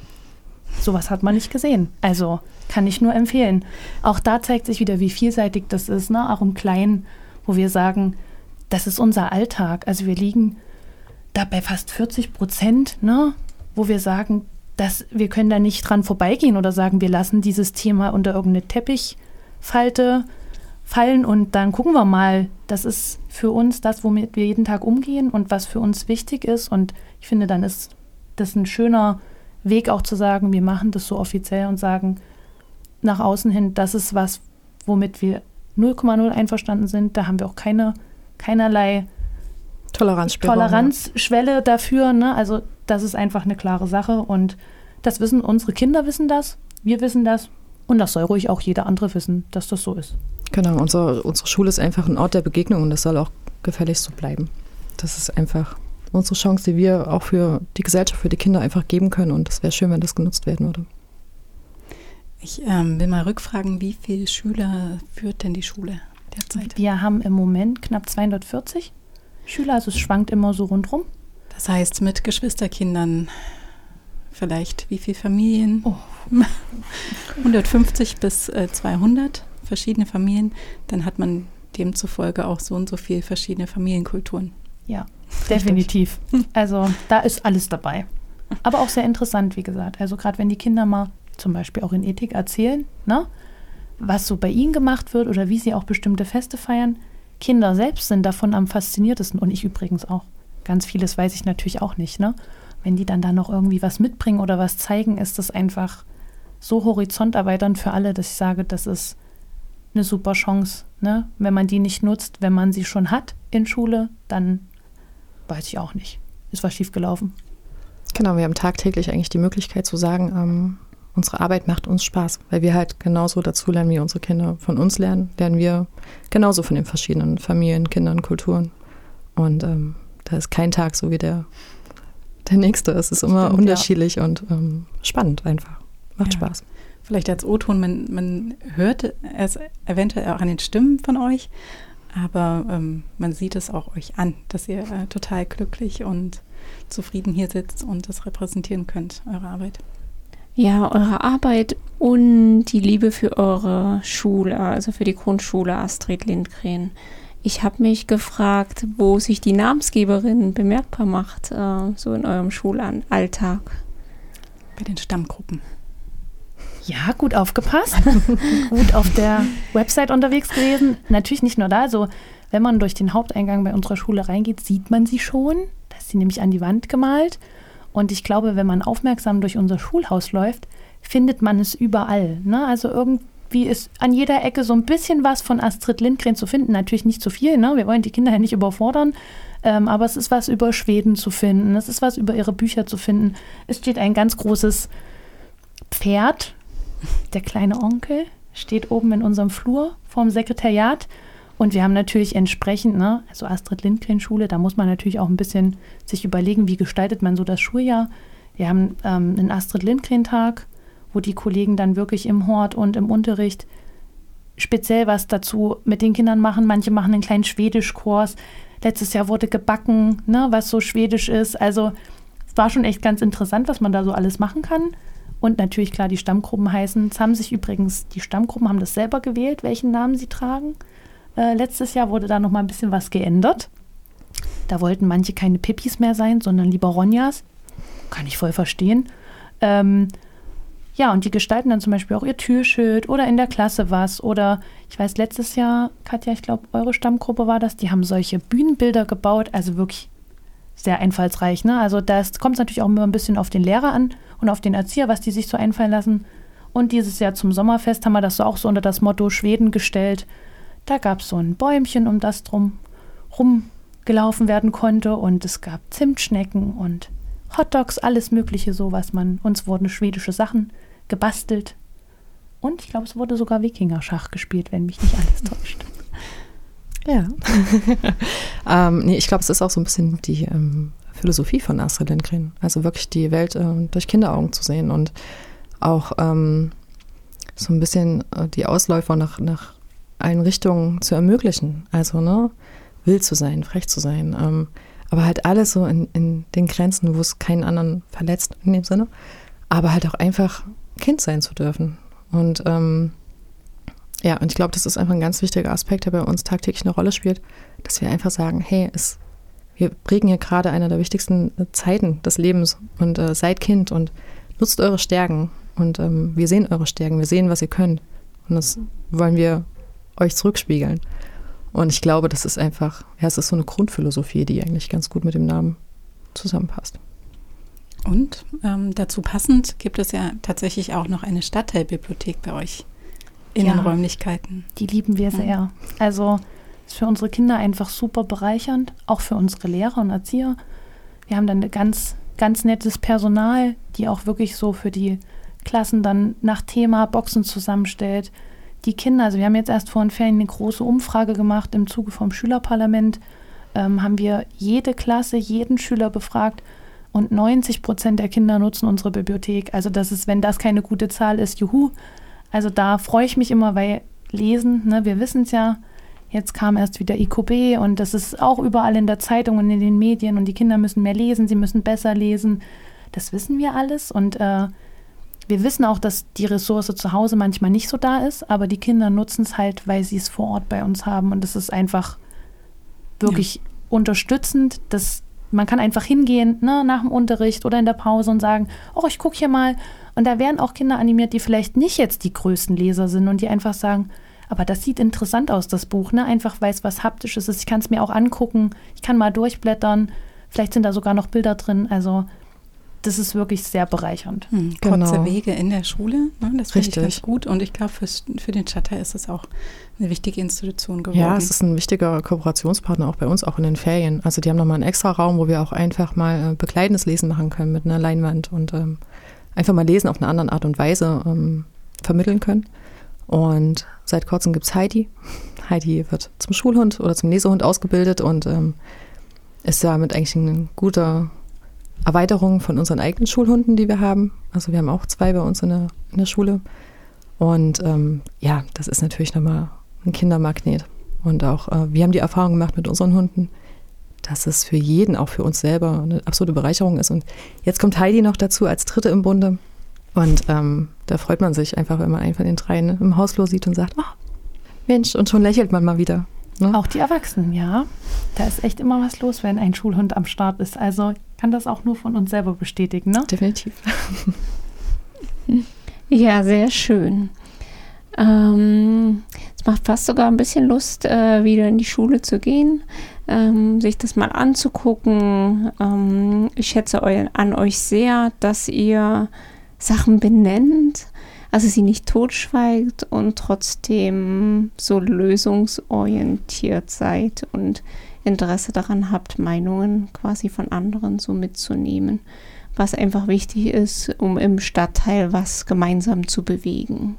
sowas hat man nicht gesehen. Also kann ich nur empfehlen. Auch da zeigt sich wieder, wie vielseitig das ist, ne? Auch im Kleinen, wo wir sagen, das ist unser Alltag. Also wir liegen da bei fast 40%, ne? Wo wir sagen, dass wir können da nicht dran vorbeigehen oder sagen, wir lassen dieses Thema unter irgendeine Teppichfalte fallen und dann gucken wir mal. Das ist für uns das, womit wir jeden Tag umgehen und was für uns wichtig ist. Und ich finde, dann ist das ein schöner Weg auch zu sagen, wir machen das so offiziell und sagen nach außen hin, das ist was, womit wir 0,0 einverstanden sind. Da haben wir auch keinerlei Toleranzschwelle dafür. Ne? Also das ist einfach eine klare Sache und das wissen unsere Kinder, wissen das, wir wissen das und das soll ruhig auch jeder andere wissen, dass das so ist. Genau, unsere Schule ist einfach ein Ort der Begegnung und das soll auch gefälligst so bleiben. Das ist einfach unsere Chance, die wir auch für die Gesellschaft, für die Kinder einfach geben können und es wäre schön, wenn das genutzt werden würde. Ich will mal rückfragen, wie viele Schüler führt denn die Schule derzeit? Wir haben im Moment knapp 240 Schüler, also es schwankt immer so rundrum. Das heißt, mit Geschwisterkindern vielleicht wie viele Familien? Oh. 150 bis 200 verschiedene Familien. Dann hat man demzufolge auch so und so viele verschiedene Familienkulturen. Ja, definitiv. Also da ist alles dabei. Aber auch sehr interessant, wie gesagt. Also gerade wenn die Kinder mal zum Beispiel auch in Ethik erzählen, ne, was so bei ihnen gemacht wird oder wie sie auch bestimmte Feste feiern. Kinder selbst sind davon am fasziniertesten und ich übrigens auch. Ganz vieles weiß ich natürlich auch nicht. Ne? Wenn die dann da noch irgendwie was mitbringen oder was zeigen, ist das einfach so horizonterweiternd für alle, dass ich sage, das ist eine super Chance. Ne? Wenn man die nicht nutzt, wenn man sie schon hat in Schule, dann weiß ich auch nicht. Ist was schiefgelaufen. Genau, wir haben tagtäglich eigentlich die Möglichkeit zu sagen, unsere Arbeit macht uns Spaß, weil wir halt genauso dazulernen, wie unsere Kinder von uns lernen wir genauso von den verschiedenen Familien, Kindern, Kulturen. Und da ist kein Tag so wie der nächste. Es ist immer unterschiedlich und spannend einfach. Macht Spaß. Vielleicht als O-Ton, man hört es eventuell auch an den Stimmen von euch, aber man sieht es auch euch an, dass ihr total glücklich und zufrieden hier sitzt und das repräsentieren könnt, eure Arbeit. Ja, eure Arbeit und die Liebe für eure Schule, also für die Grundschule Astrid Lindgren. Ich habe mich gefragt, wo sich die Namensgeberin bemerkbar macht, so in eurem Schulalltag. Bei den Stammgruppen. Ja, gut aufgepasst. Gut auf der Website unterwegs gewesen. Natürlich nicht nur da. Also, wenn man durch den Haupteingang bei unserer Schule reingeht, sieht man sie schon. Da ist sie nämlich an die Wand gemalt. Und ich glaube, wenn man aufmerksam durch unser Schulhaus läuft, findet man es überall. Ne? Also irgendwie ist an jeder Ecke so ein bisschen was von Astrid Lindgren zu finden. Natürlich nicht zu viel, ne? Wir wollen die Kinder ja nicht überfordern. Aber es ist was über Schweden zu finden. Es ist was über ihre Bücher zu finden. Es steht ein ganz großes Pferd. Der kleine Onkel steht oben in unserem Flur vorm Sekretariat. Und wir haben natürlich entsprechend, ne, also Astrid Lindgren Schule, da muss man natürlich auch ein bisschen sich überlegen, wie gestaltet man so das Schuljahr. Wir haben einen Astrid Lindgren Tag, wo die Kollegen dann wirklich im Hort und im Unterricht speziell was dazu mit den Kindern machen. Manche machen einen kleinen Schwedischkurs. Letztes Jahr wurde gebacken, ne, was so schwedisch ist. Also es war schon echt ganz interessant, was man da so alles machen kann. Und natürlich, klar, die Stammgruppen heißen. Es haben sich übrigens, die Stammgruppen haben das selber gewählt, welchen Namen sie tragen. Letztes Jahr wurde da noch mal ein bisschen was geändert. Da wollten manche keine Pippis mehr sein, sondern lieber Ronjas. Kann ich voll verstehen. Ja, und die gestalten dann zum Beispiel auch ihr Türschild oder in der Klasse was. Oder ich weiß, letztes Jahr, Katja, ich glaube, eure Stammgruppe war das, die haben solche Bühnenbilder gebaut. Also wirklich sehr einfallsreich. Ne? Also das kommt natürlich auch immer ein bisschen auf den Lehrer an und auf den Erzieher, was die sich so einfallen lassen. Und dieses Jahr zum Sommerfest haben wir das so auch so unter das Motto Schweden gestellt. Da gab es so ein Bäumchen, um das drum rumgelaufen werden konnte. Und es gab Zimtschnecken und Hotdogs, alles Mögliche so, was man, uns wurden schwedische Sachen gebastelt. Und ich glaube, es wurde sogar Wikingerschach gespielt, wenn mich nicht alles täuscht. Ja. Nee, ich glaube, es ist auch so ein bisschen die Philosophie von Astrid Lindgren. Also wirklich die Welt durch Kinderaugen zu sehen und auch so ein bisschen die Ausläufer nach allen Richtungen zu ermöglichen. Also, ne, wild zu sein, frech zu sein. Aber halt alles so in den Grenzen, wo es keinen anderen verletzt in dem Sinne. aber halt auch einfach Kind sein zu dürfen. Und und ich glaube, das ist einfach ein ganz wichtiger Aspekt, der bei uns tagtäglich eine Rolle spielt, dass wir einfach sagen, hey, wir prägen hier gerade eine der wichtigsten Zeiten des Lebens und seid Kind und nutzt eure Stärken. Und wir sehen eure Stärken, wir sehen, was ihr könnt. Und das wollen wir euch zurückspiegeln. Und ich glaube, das ist einfach, es ist so eine Grundphilosophie, die eigentlich ganz gut mit dem Namen zusammenpasst. Und dazu passend gibt es ja tatsächlich auch noch eine Stadtteilbibliothek bei euch in den Räumlichkeiten. Die lieben wir sehr. Also ist für unsere Kinder einfach super bereichernd, auch für unsere Lehrer und Erzieher. Wir haben dann ganz, ganz nettes Personal, die auch wirklich so für die Klassen dann nach Thema Boxen zusammenstellt. Die Kinder, also wir haben jetzt erst vor den Ferien eine große Umfrage gemacht im Zuge vom Schülerparlament, haben wir jede Klasse, jeden Schüler befragt und 90% der Kinder nutzen unsere Bibliothek. Also das ist, wenn das keine gute Zahl ist, juhu. Also da freue ich mich immer, weil Lesen, ne, wir wissen es ja, jetzt kam erst wieder IQB und das ist auch überall in der Zeitung und in den Medien und die Kinder müssen mehr lesen, sie müssen besser lesen. Das wissen wir alles und wir wissen auch, dass die Ressource zu Hause manchmal nicht so da ist, aber die Kinder nutzen es halt, weil sie es vor Ort bei uns haben und das ist einfach wirklich unterstützend. Man kann einfach hingehen, ne, nach dem Unterricht oder in der Pause und sagen, oh, ich gucke hier mal. Und da werden auch Kinder animiert, die vielleicht nicht jetzt die größten Leser sind und die einfach sagen, aber das sieht interessant aus, das Buch, ne? Einfach weil es was Haptisches ist. Ich kann es mir auch angucken, ich kann mal durchblättern, vielleicht sind da sogar noch Bilder drin, also das ist wirklich sehr bereichernd. Kurze Wege in der Schule, ne? Das finde ich ganz gut. Und ich glaube, für den Stadtteil ist es auch eine wichtige Institution geworden. Ja, es ist ein wichtiger Kooperationspartner auch bei uns, auch in den Ferien. Also die haben nochmal einen extra Raum, wo wir auch einfach mal begleitendes Lesen machen können mit einer Leinwand und einfach mal Lesen auf eine andere Art und Weise vermitteln können. Und seit kurzem gibt es Heidi. Heidi wird zum Schulhund oder zum Lesehund ausgebildet und ist damit eigentlich eine gute Erweiterung von unseren eigenen Schulhunden, die wir haben. Also wir haben auch 2 bei uns in der Schule. Und das ist natürlich nochmal ein Kindermagnet. Und auch wir haben die Erfahrung gemacht mit unseren Hunden, dass es für jeden, auch für uns selber, eine absolute Bereicherung ist. Und jetzt kommt Heidi noch dazu als Dritte im Bunde. Und da freut man sich einfach, wenn man einen von den 3 im Hausflur sieht und sagt, oh, Mensch, und schon lächelt man mal wieder. Ne? Auch die Erwachsenen, ja. Da ist echt immer was los, wenn ein Schulhund am Start ist. Also ich kann das auch nur von uns selber bestätigen, ne? Definitiv. Ja, sehr schön. Es macht fast sogar ein bisschen Lust, wieder in die Schule zu gehen, sich das mal anzugucken. Ich schätze an euch sehr, dass ihr Sachen benennt, also sie nicht totschweigt und trotzdem so lösungsorientiert seid und Interesse daran habt, Meinungen quasi von anderen so mitzunehmen, was einfach wichtig ist, um im Stadtteil was gemeinsam zu bewegen.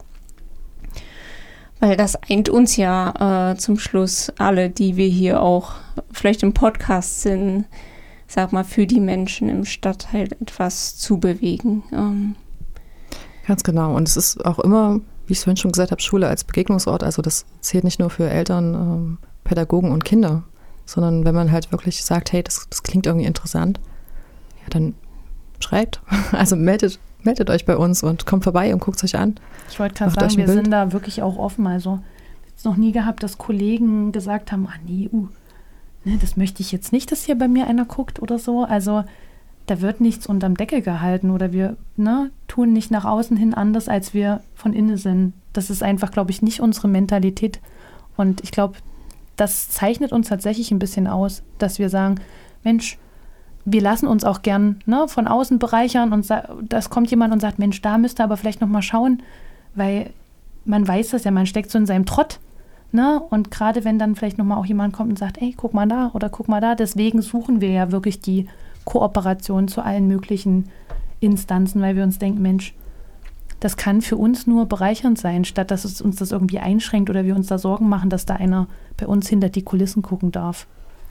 Weil das eint uns ja zum Schluss alle, die wir hier auch vielleicht im Podcast sind, sag mal, für die Menschen im Stadtteil etwas zu bewegen. Ganz genau. Und es ist auch immer, wie ich es vorhin schon gesagt habe, Schule als Begegnungsort. Also das zählt nicht nur für Eltern, Pädagogen und Kinder, sondern wenn man halt wirklich sagt, hey, das klingt irgendwie interessant, ja, dann schreibt. Also meldet euch bei uns und kommt vorbei und guckt es euch an. Ich wollte gerade sagen, wir sind da wirklich auch offen. Also jetzt noch nie gehabt, dass Kollegen gesagt haben, ne, das möchte ich jetzt nicht, dass hier bei mir einer guckt oder so. Also da wird nichts unterm Deckel gehalten oder wir tun nicht nach außen hin anders, als wir von innen sind. Das ist einfach, glaube ich, nicht unsere Mentalität. Und ich glaube, das zeichnet uns tatsächlich ein bisschen aus, dass wir sagen, Mensch, wir lassen uns auch gern von außen bereichern und das kommt jemand und sagt, Mensch, da müsst ihr aber vielleicht noch mal schauen, weil man weiß das ja, man steckt so in seinem Trott. Ne? Und gerade wenn dann vielleicht noch mal auch jemand kommt und sagt, ey, guck mal da oder guck mal da, deswegen suchen wir ja wirklich die Kooperation zu allen möglichen Instanzen, weil wir uns denken, Mensch, das kann für uns nur bereichernd sein, statt dass es uns das irgendwie einschränkt oder wir uns da Sorgen machen, dass da einer bei uns hinter die Kulissen gucken darf.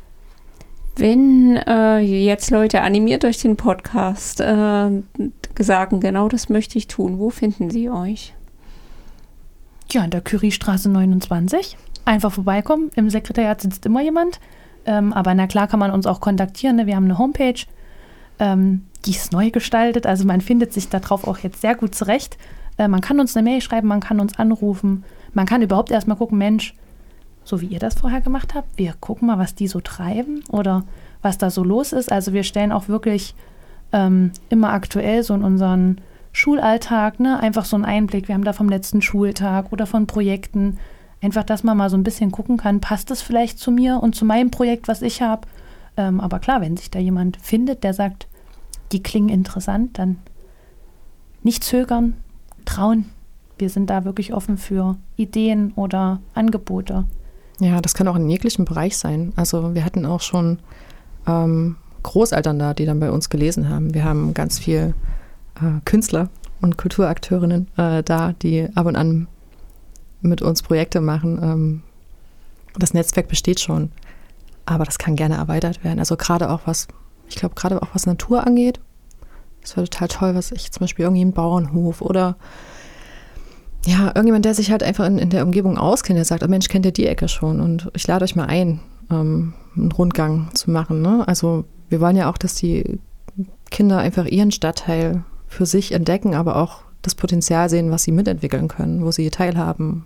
Wenn jetzt Leute animiert durch den Podcast sagen, genau das möchte ich tun, wo finden sie euch? Ja, in der Curiestraße 29. Einfach vorbeikommen. Im Sekretariat sitzt immer jemand. Aber na klar kann man uns auch kontaktieren. Ne? Wir haben eine Homepage. Die ist neu gestaltet, also man findet sich darauf auch jetzt sehr gut zurecht. Man kann uns eine Mail schreiben, man kann uns anrufen, man kann überhaupt erstmal gucken, Mensch, so wie ihr das vorher gemacht habt, wir gucken mal, was die so treiben oder was da so los ist. Also wir stellen auch wirklich immer aktuell so in unseren Schulalltag, ne, einfach so einen Einblick. Wir haben da vom letzten Schultag oder von Projekten, einfach, dass man mal so ein bisschen gucken kann, passt das vielleicht zu mir und zu meinem Projekt, was ich habe. Aber klar, wenn sich da jemand findet, der sagt, die klingen interessant, dann nicht zögern, trauen. Wir sind da wirklich offen für Ideen oder Angebote. Ja, das kann auch in jeglichem Bereich sein. Also wir hatten auch schon Großeltern da, die dann bei uns gelesen haben. Wir haben ganz viel Künstler und Kulturakteurinnen da, die ab und an mit uns Projekte machen. Das Netzwerk besteht schon, aber das kann gerne erweitert werden. Also gerade auch was Natur angeht. Das wäre total toll, was ich zum Beispiel irgendwie einen Bauernhof oder ja, irgendjemand, der sich halt einfach in der Umgebung auskennt, der sagt, oh Mensch, kennt ihr die Ecke schon und ich lade euch mal ein, einen Rundgang zu machen. Ne? Also wir wollen ja auch, dass die Kinder einfach ihren Stadtteil für sich entdecken, aber auch das Potenzial sehen, was sie mitentwickeln können, wo sie Teilhabe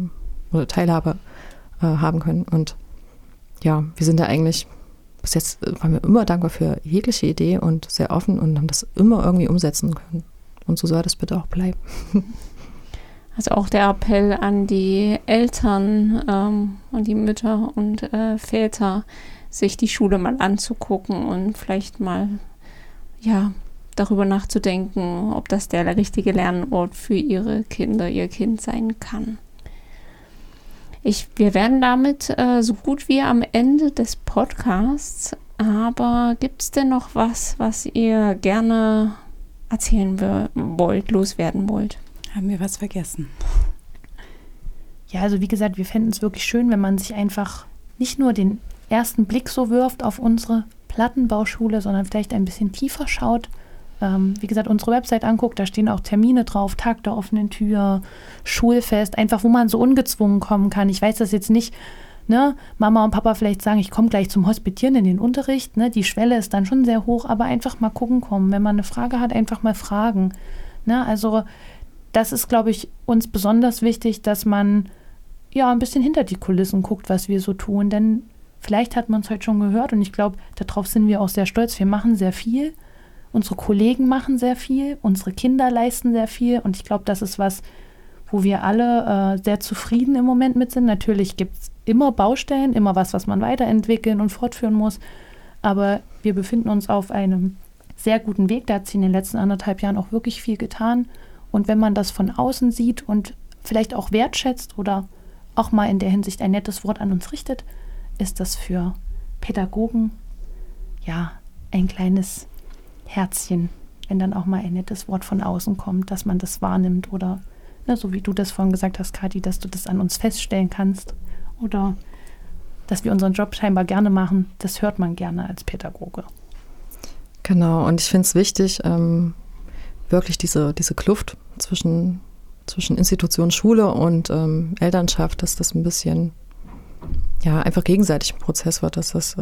haben können. Und ja, wir sind da eigentlich, bis jetzt waren wir immer dankbar für jegliche Idee und sehr offen und haben das immer irgendwie umsetzen können. Und so soll das bitte auch bleiben. Also auch der Appell an die Eltern, an die Mütter und Väter, sich die Schule mal anzugucken und vielleicht mal darüber nachzudenken, ob das der richtige Lernort für ihre Kinder, ihr Kind sein kann. Wir werden damit so gut wie am Ende des Podcasts, aber gibt es denn noch was ihr gerne erzählen loswerden wollt? Haben wir was vergessen? Ja, also wie gesagt, wir fänden es wirklich schön, wenn man sich einfach nicht nur den ersten Blick so wirft auf unsere Plattenbauschule, sondern vielleicht ein bisschen tiefer schaut. Wie gesagt, unsere Website anguckt, da stehen auch Termine drauf, Tag der offenen Tür, Schulfest, einfach wo man so ungezwungen kommen kann. Ich weiß das jetzt nicht, ne, Mama und Papa vielleicht sagen, ich komme gleich zum Hospitieren in den Unterricht, ne, die Schwelle ist dann schon sehr hoch, aber einfach mal gucken kommen. Wenn man eine Frage hat, einfach mal fragen. Ne, also das ist, glaube ich, uns besonders wichtig, dass man ja ein bisschen hinter die Kulissen guckt, was wir so tun, denn vielleicht hat man es heute schon gehört und ich glaube, darauf sind wir auch sehr stolz. Wir machen sehr viel. Unsere Kollegen machen sehr viel, unsere Kinder leisten sehr viel und ich glaube, das ist was, wo wir alle sehr zufrieden im Moment mit sind. Natürlich gibt es immer Baustellen, immer was man weiterentwickeln und fortführen muss, aber wir befinden uns auf einem sehr guten Weg. Da hat sich in den letzten 1,5 Jahren auch wirklich viel getan und wenn man das von außen sieht und vielleicht auch wertschätzt oder auch mal in der Hinsicht ein nettes Wort an uns richtet, ist das für Pädagogen ja ein kleines Herzchen, wenn dann auch mal ein nettes Wort von außen kommt, dass man das wahrnimmt oder, ne, so wie du das vorhin gesagt hast, Kathi, dass du das an uns feststellen kannst oder dass wir unseren Job scheinbar gerne machen, das hört man gerne als Pädagoge. Genau, und ich finde es wichtig, wirklich diese Kluft zwischen Institution, Schule und Elternschaft, dass das ein bisschen einfach gegenseitig ein Prozess wird, dass das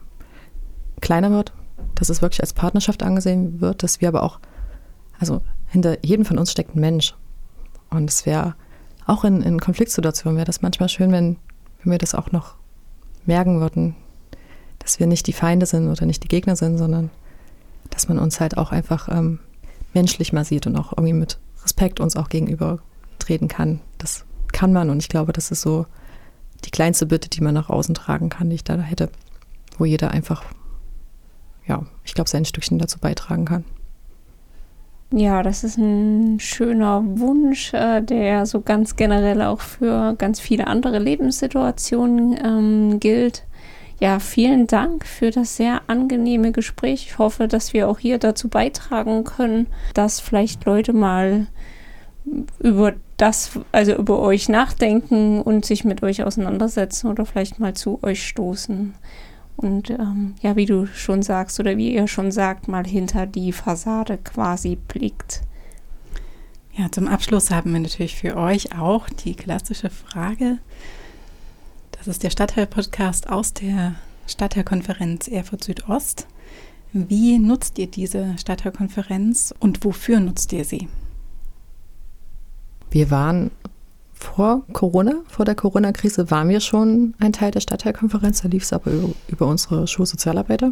kleiner wird, dass es wirklich als Partnerschaft angesehen wird, dass wir aber auch, also hinter jedem von uns steckt ein Mensch. Und es wäre auch in Konfliktsituationen, wäre das manchmal schön, wenn wir das auch noch merken würden, dass wir nicht die Feinde sind oder nicht die Gegner sind, sondern dass man uns halt auch einfach menschlich mal sieht und auch irgendwie mit Respekt uns auch gegenüber treten kann. Das kann man und ich glaube, das ist so die kleinste Bitte, die man nach außen tragen kann, die ich da hätte, wo jeder einfach ich glaube, sein Stückchen dazu beitragen kann. Ja, das ist ein schöner Wunsch, der so ganz generell auch für ganz viele andere Lebenssituationen gilt. Ja, vielen Dank für das sehr angenehme Gespräch. Ich hoffe, dass wir auch hier dazu beitragen können, dass vielleicht Leute mal über euch nachdenken und sich mit euch auseinandersetzen oder vielleicht mal zu euch stoßen. Und wie du schon sagst oder wie ihr schon sagt, mal hinter die Fassade quasi blickt. Ja, zum Abschluss haben wir natürlich für euch auch die klassische Frage. Das ist der Stadtteil-Podcast aus der Stadtteilkonferenz Erfurt Südost. Wie nutzt ihr diese Stadtteilkonferenz und wofür nutzt ihr sie? Wir waren vor der Corona-Krise, waren wir schon ein Teil der Stadtteilkonferenz. Da lief es aber über unsere Schulsozialarbeiter.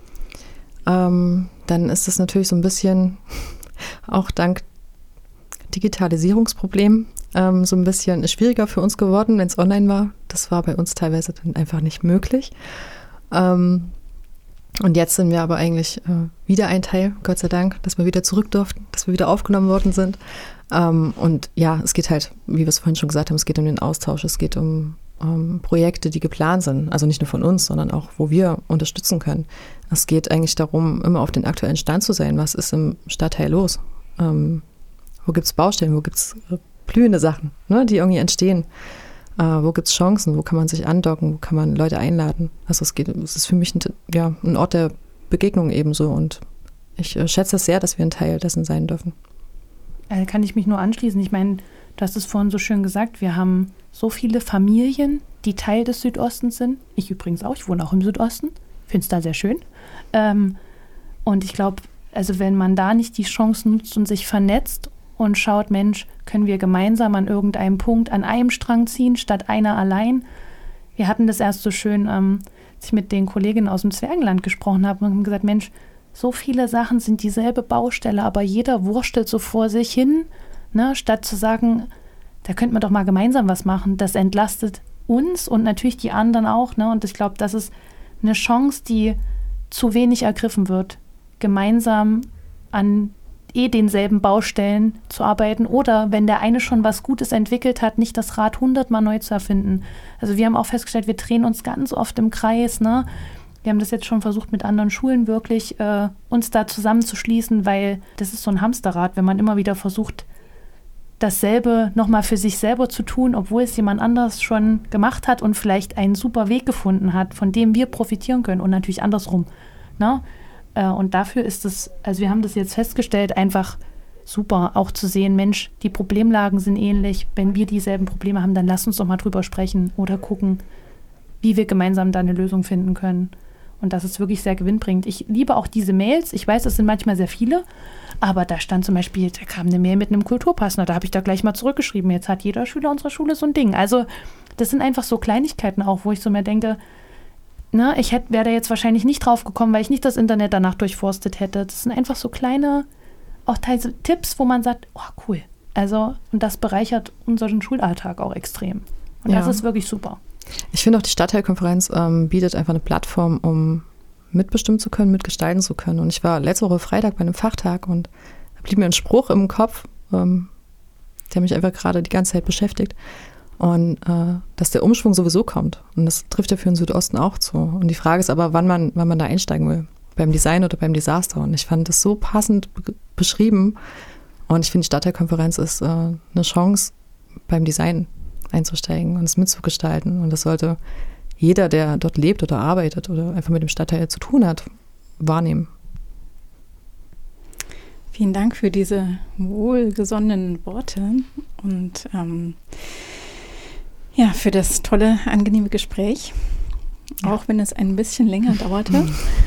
Dann ist es natürlich so ein bisschen, auch dank Digitalisierungsproblem, so ein bisschen schwieriger für uns geworden, wenn es online war. Das war bei uns teilweise dann einfach nicht möglich. Und jetzt sind wir aber eigentlich wieder ein Teil, Gott sei Dank, dass wir wieder zurück durften, dass wir wieder aufgenommen worden sind. Und ja, es geht halt, wie wir es vorhin schon gesagt haben, es geht um den Austausch, es geht um Projekte, die geplant sind. Also nicht nur von uns, sondern auch, wo wir unterstützen können. Es geht eigentlich darum, immer auf den aktuellen Stand zu sein. Was ist im Stadtteil los? Wo gibt es Baustellen? Wo gibt es blühende Sachen, ne, die irgendwie entstehen? Wo gibt es Chancen? Wo kann man sich andocken? Wo kann man Leute einladen? Also es ist für mich ein Ort der Begegnung ebenso. Und ich schätze es sehr, dass wir ein Teil dessen sein dürfen. Kann ich mich nur anschließen. Ich meine, du hast es vorhin so schön gesagt, wir haben so viele Familien, die Teil des Südostens sind. Ich übrigens auch, ich wohne auch im Südosten, finde es da sehr schön. Und ich glaube, also wenn man da nicht die Chance nutzt und sich vernetzt und schaut, Mensch, können wir gemeinsam an irgendeinem Punkt an einem Strang ziehen, statt einer allein. Wir hatten das erst so schön, als ich mit den Kolleginnen aus dem Zwergenland gesprochen habe und haben gesagt, Mensch, so viele Sachen sind dieselbe Baustelle, aber jeder wurstelt so vor sich hin, ne, statt zu sagen, da könnte man doch mal gemeinsam was machen. Das entlastet uns und natürlich die anderen auch. Ne? Und ich glaube, das ist eine Chance, die zu wenig ergriffen wird, gemeinsam an denselben Baustellen zu arbeiten oder wenn der eine schon was Gutes entwickelt hat, nicht das Rad 100-mal neu zu erfinden. Also wir haben auch festgestellt, wir drehen uns ganz oft im Kreis, ne? Wir haben das jetzt schon versucht, mit anderen Schulen wirklich uns da zusammenzuschließen, weil das ist so ein Hamsterrad, wenn man immer wieder versucht, dasselbe nochmal für sich selber zu tun, obwohl es jemand anders schon gemacht hat und vielleicht einen super Weg gefunden hat, von dem wir profitieren können und natürlich andersrum. Ne? Und dafür ist es, also wir haben das jetzt festgestellt, einfach super auch zu sehen, Mensch, die Problemlagen sind ähnlich. Wenn wir dieselben Probleme haben, dann lass uns doch mal drüber sprechen oder gucken, wie wir gemeinsam da eine Lösung finden können. Und das ist wirklich sehr gewinnbringend. Ich liebe auch diese Mails. Ich weiß, es sind manchmal sehr viele, aber da stand zum Beispiel, da kam eine Mail mit einem Kulturpartner, da habe ich da gleich mal zurückgeschrieben. Jetzt hat jeder Schüler unserer Schule so ein Ding. Also das sind einfach so Kleinigkeiten auch, wo ich so mir denke, na, ich wäre da jetzt wahrscheinlich nicht drauf gekommen, weil ich nicht das Internet danach durchforstet hätte. Das sind einfach so kleine, auch teilweise Tipps, wo man sagt, oh cool. Also, und das bereichert unseren Schulalltag auch extrem. Und das ist wirklich super. Ich finde auch, die Stadtteilkonferenz bietet einfach eine Plattform, um mitbestimmen zu können, mitgestalten zu können. Und ich war letzte Woche Freitag bei einem Fachtag und da blieb mir ein Spruch im Kopf, der mich einfach gerade die ganze Zeit beschäftigt. Und dass der Umschwung sowieso kommt. Und das trifft ja für den Südosten auch zu. Und die Frage ist aber, wann man da einsteigen will. Beim Design oder beim Desaster. Und ich fand das so passend beschrieben. Und ich finde, die Stadtteilkonferenz ist eine Chance, beim Design einzusteigen und es mitzugestalten. Und das sollte jeder, der dort lebt oder arbeitet oder einfach mit dem Stadtteil zu tun hat, wahrnehmen. Vielen Dank für diese wohlgesonnenen Worte und für das tolle, angenehme Gespräch, auch wenn es ein bisschen länger dauerte.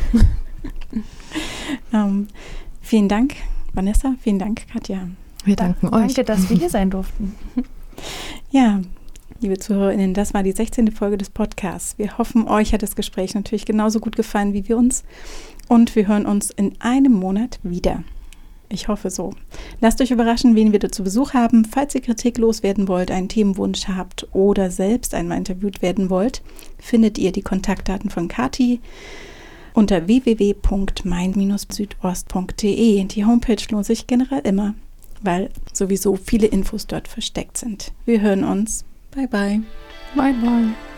Vielen Dank, Vanessa, vielen Dank, Katja. Wir danken euch. Danke, dass wir hier sein durften. Ja, liebe ZuhörerInnen, das war die 16. Folge des Podcasts. Wir hoffen, euch hat das Gespräch natürlich genauso gut gefallen wie wir uns und wir hören uns in einem Monat wieder. Ich hoffe so. Lasst euch überraschen, wen wir da zu Besuch haben. Falls ihr Kritik loswerden wollt, einen Themenwunsch habt oder selbst einmal interviewt werden wollt, findet ihr die Kontaktdaten von Kathi unter www.mein-südost.de. Die Homepage lohnt sich generell immer, weil sowieso viele Infos dort versteckt sind. Wir hören uns. Bye, bye. Bye, bye.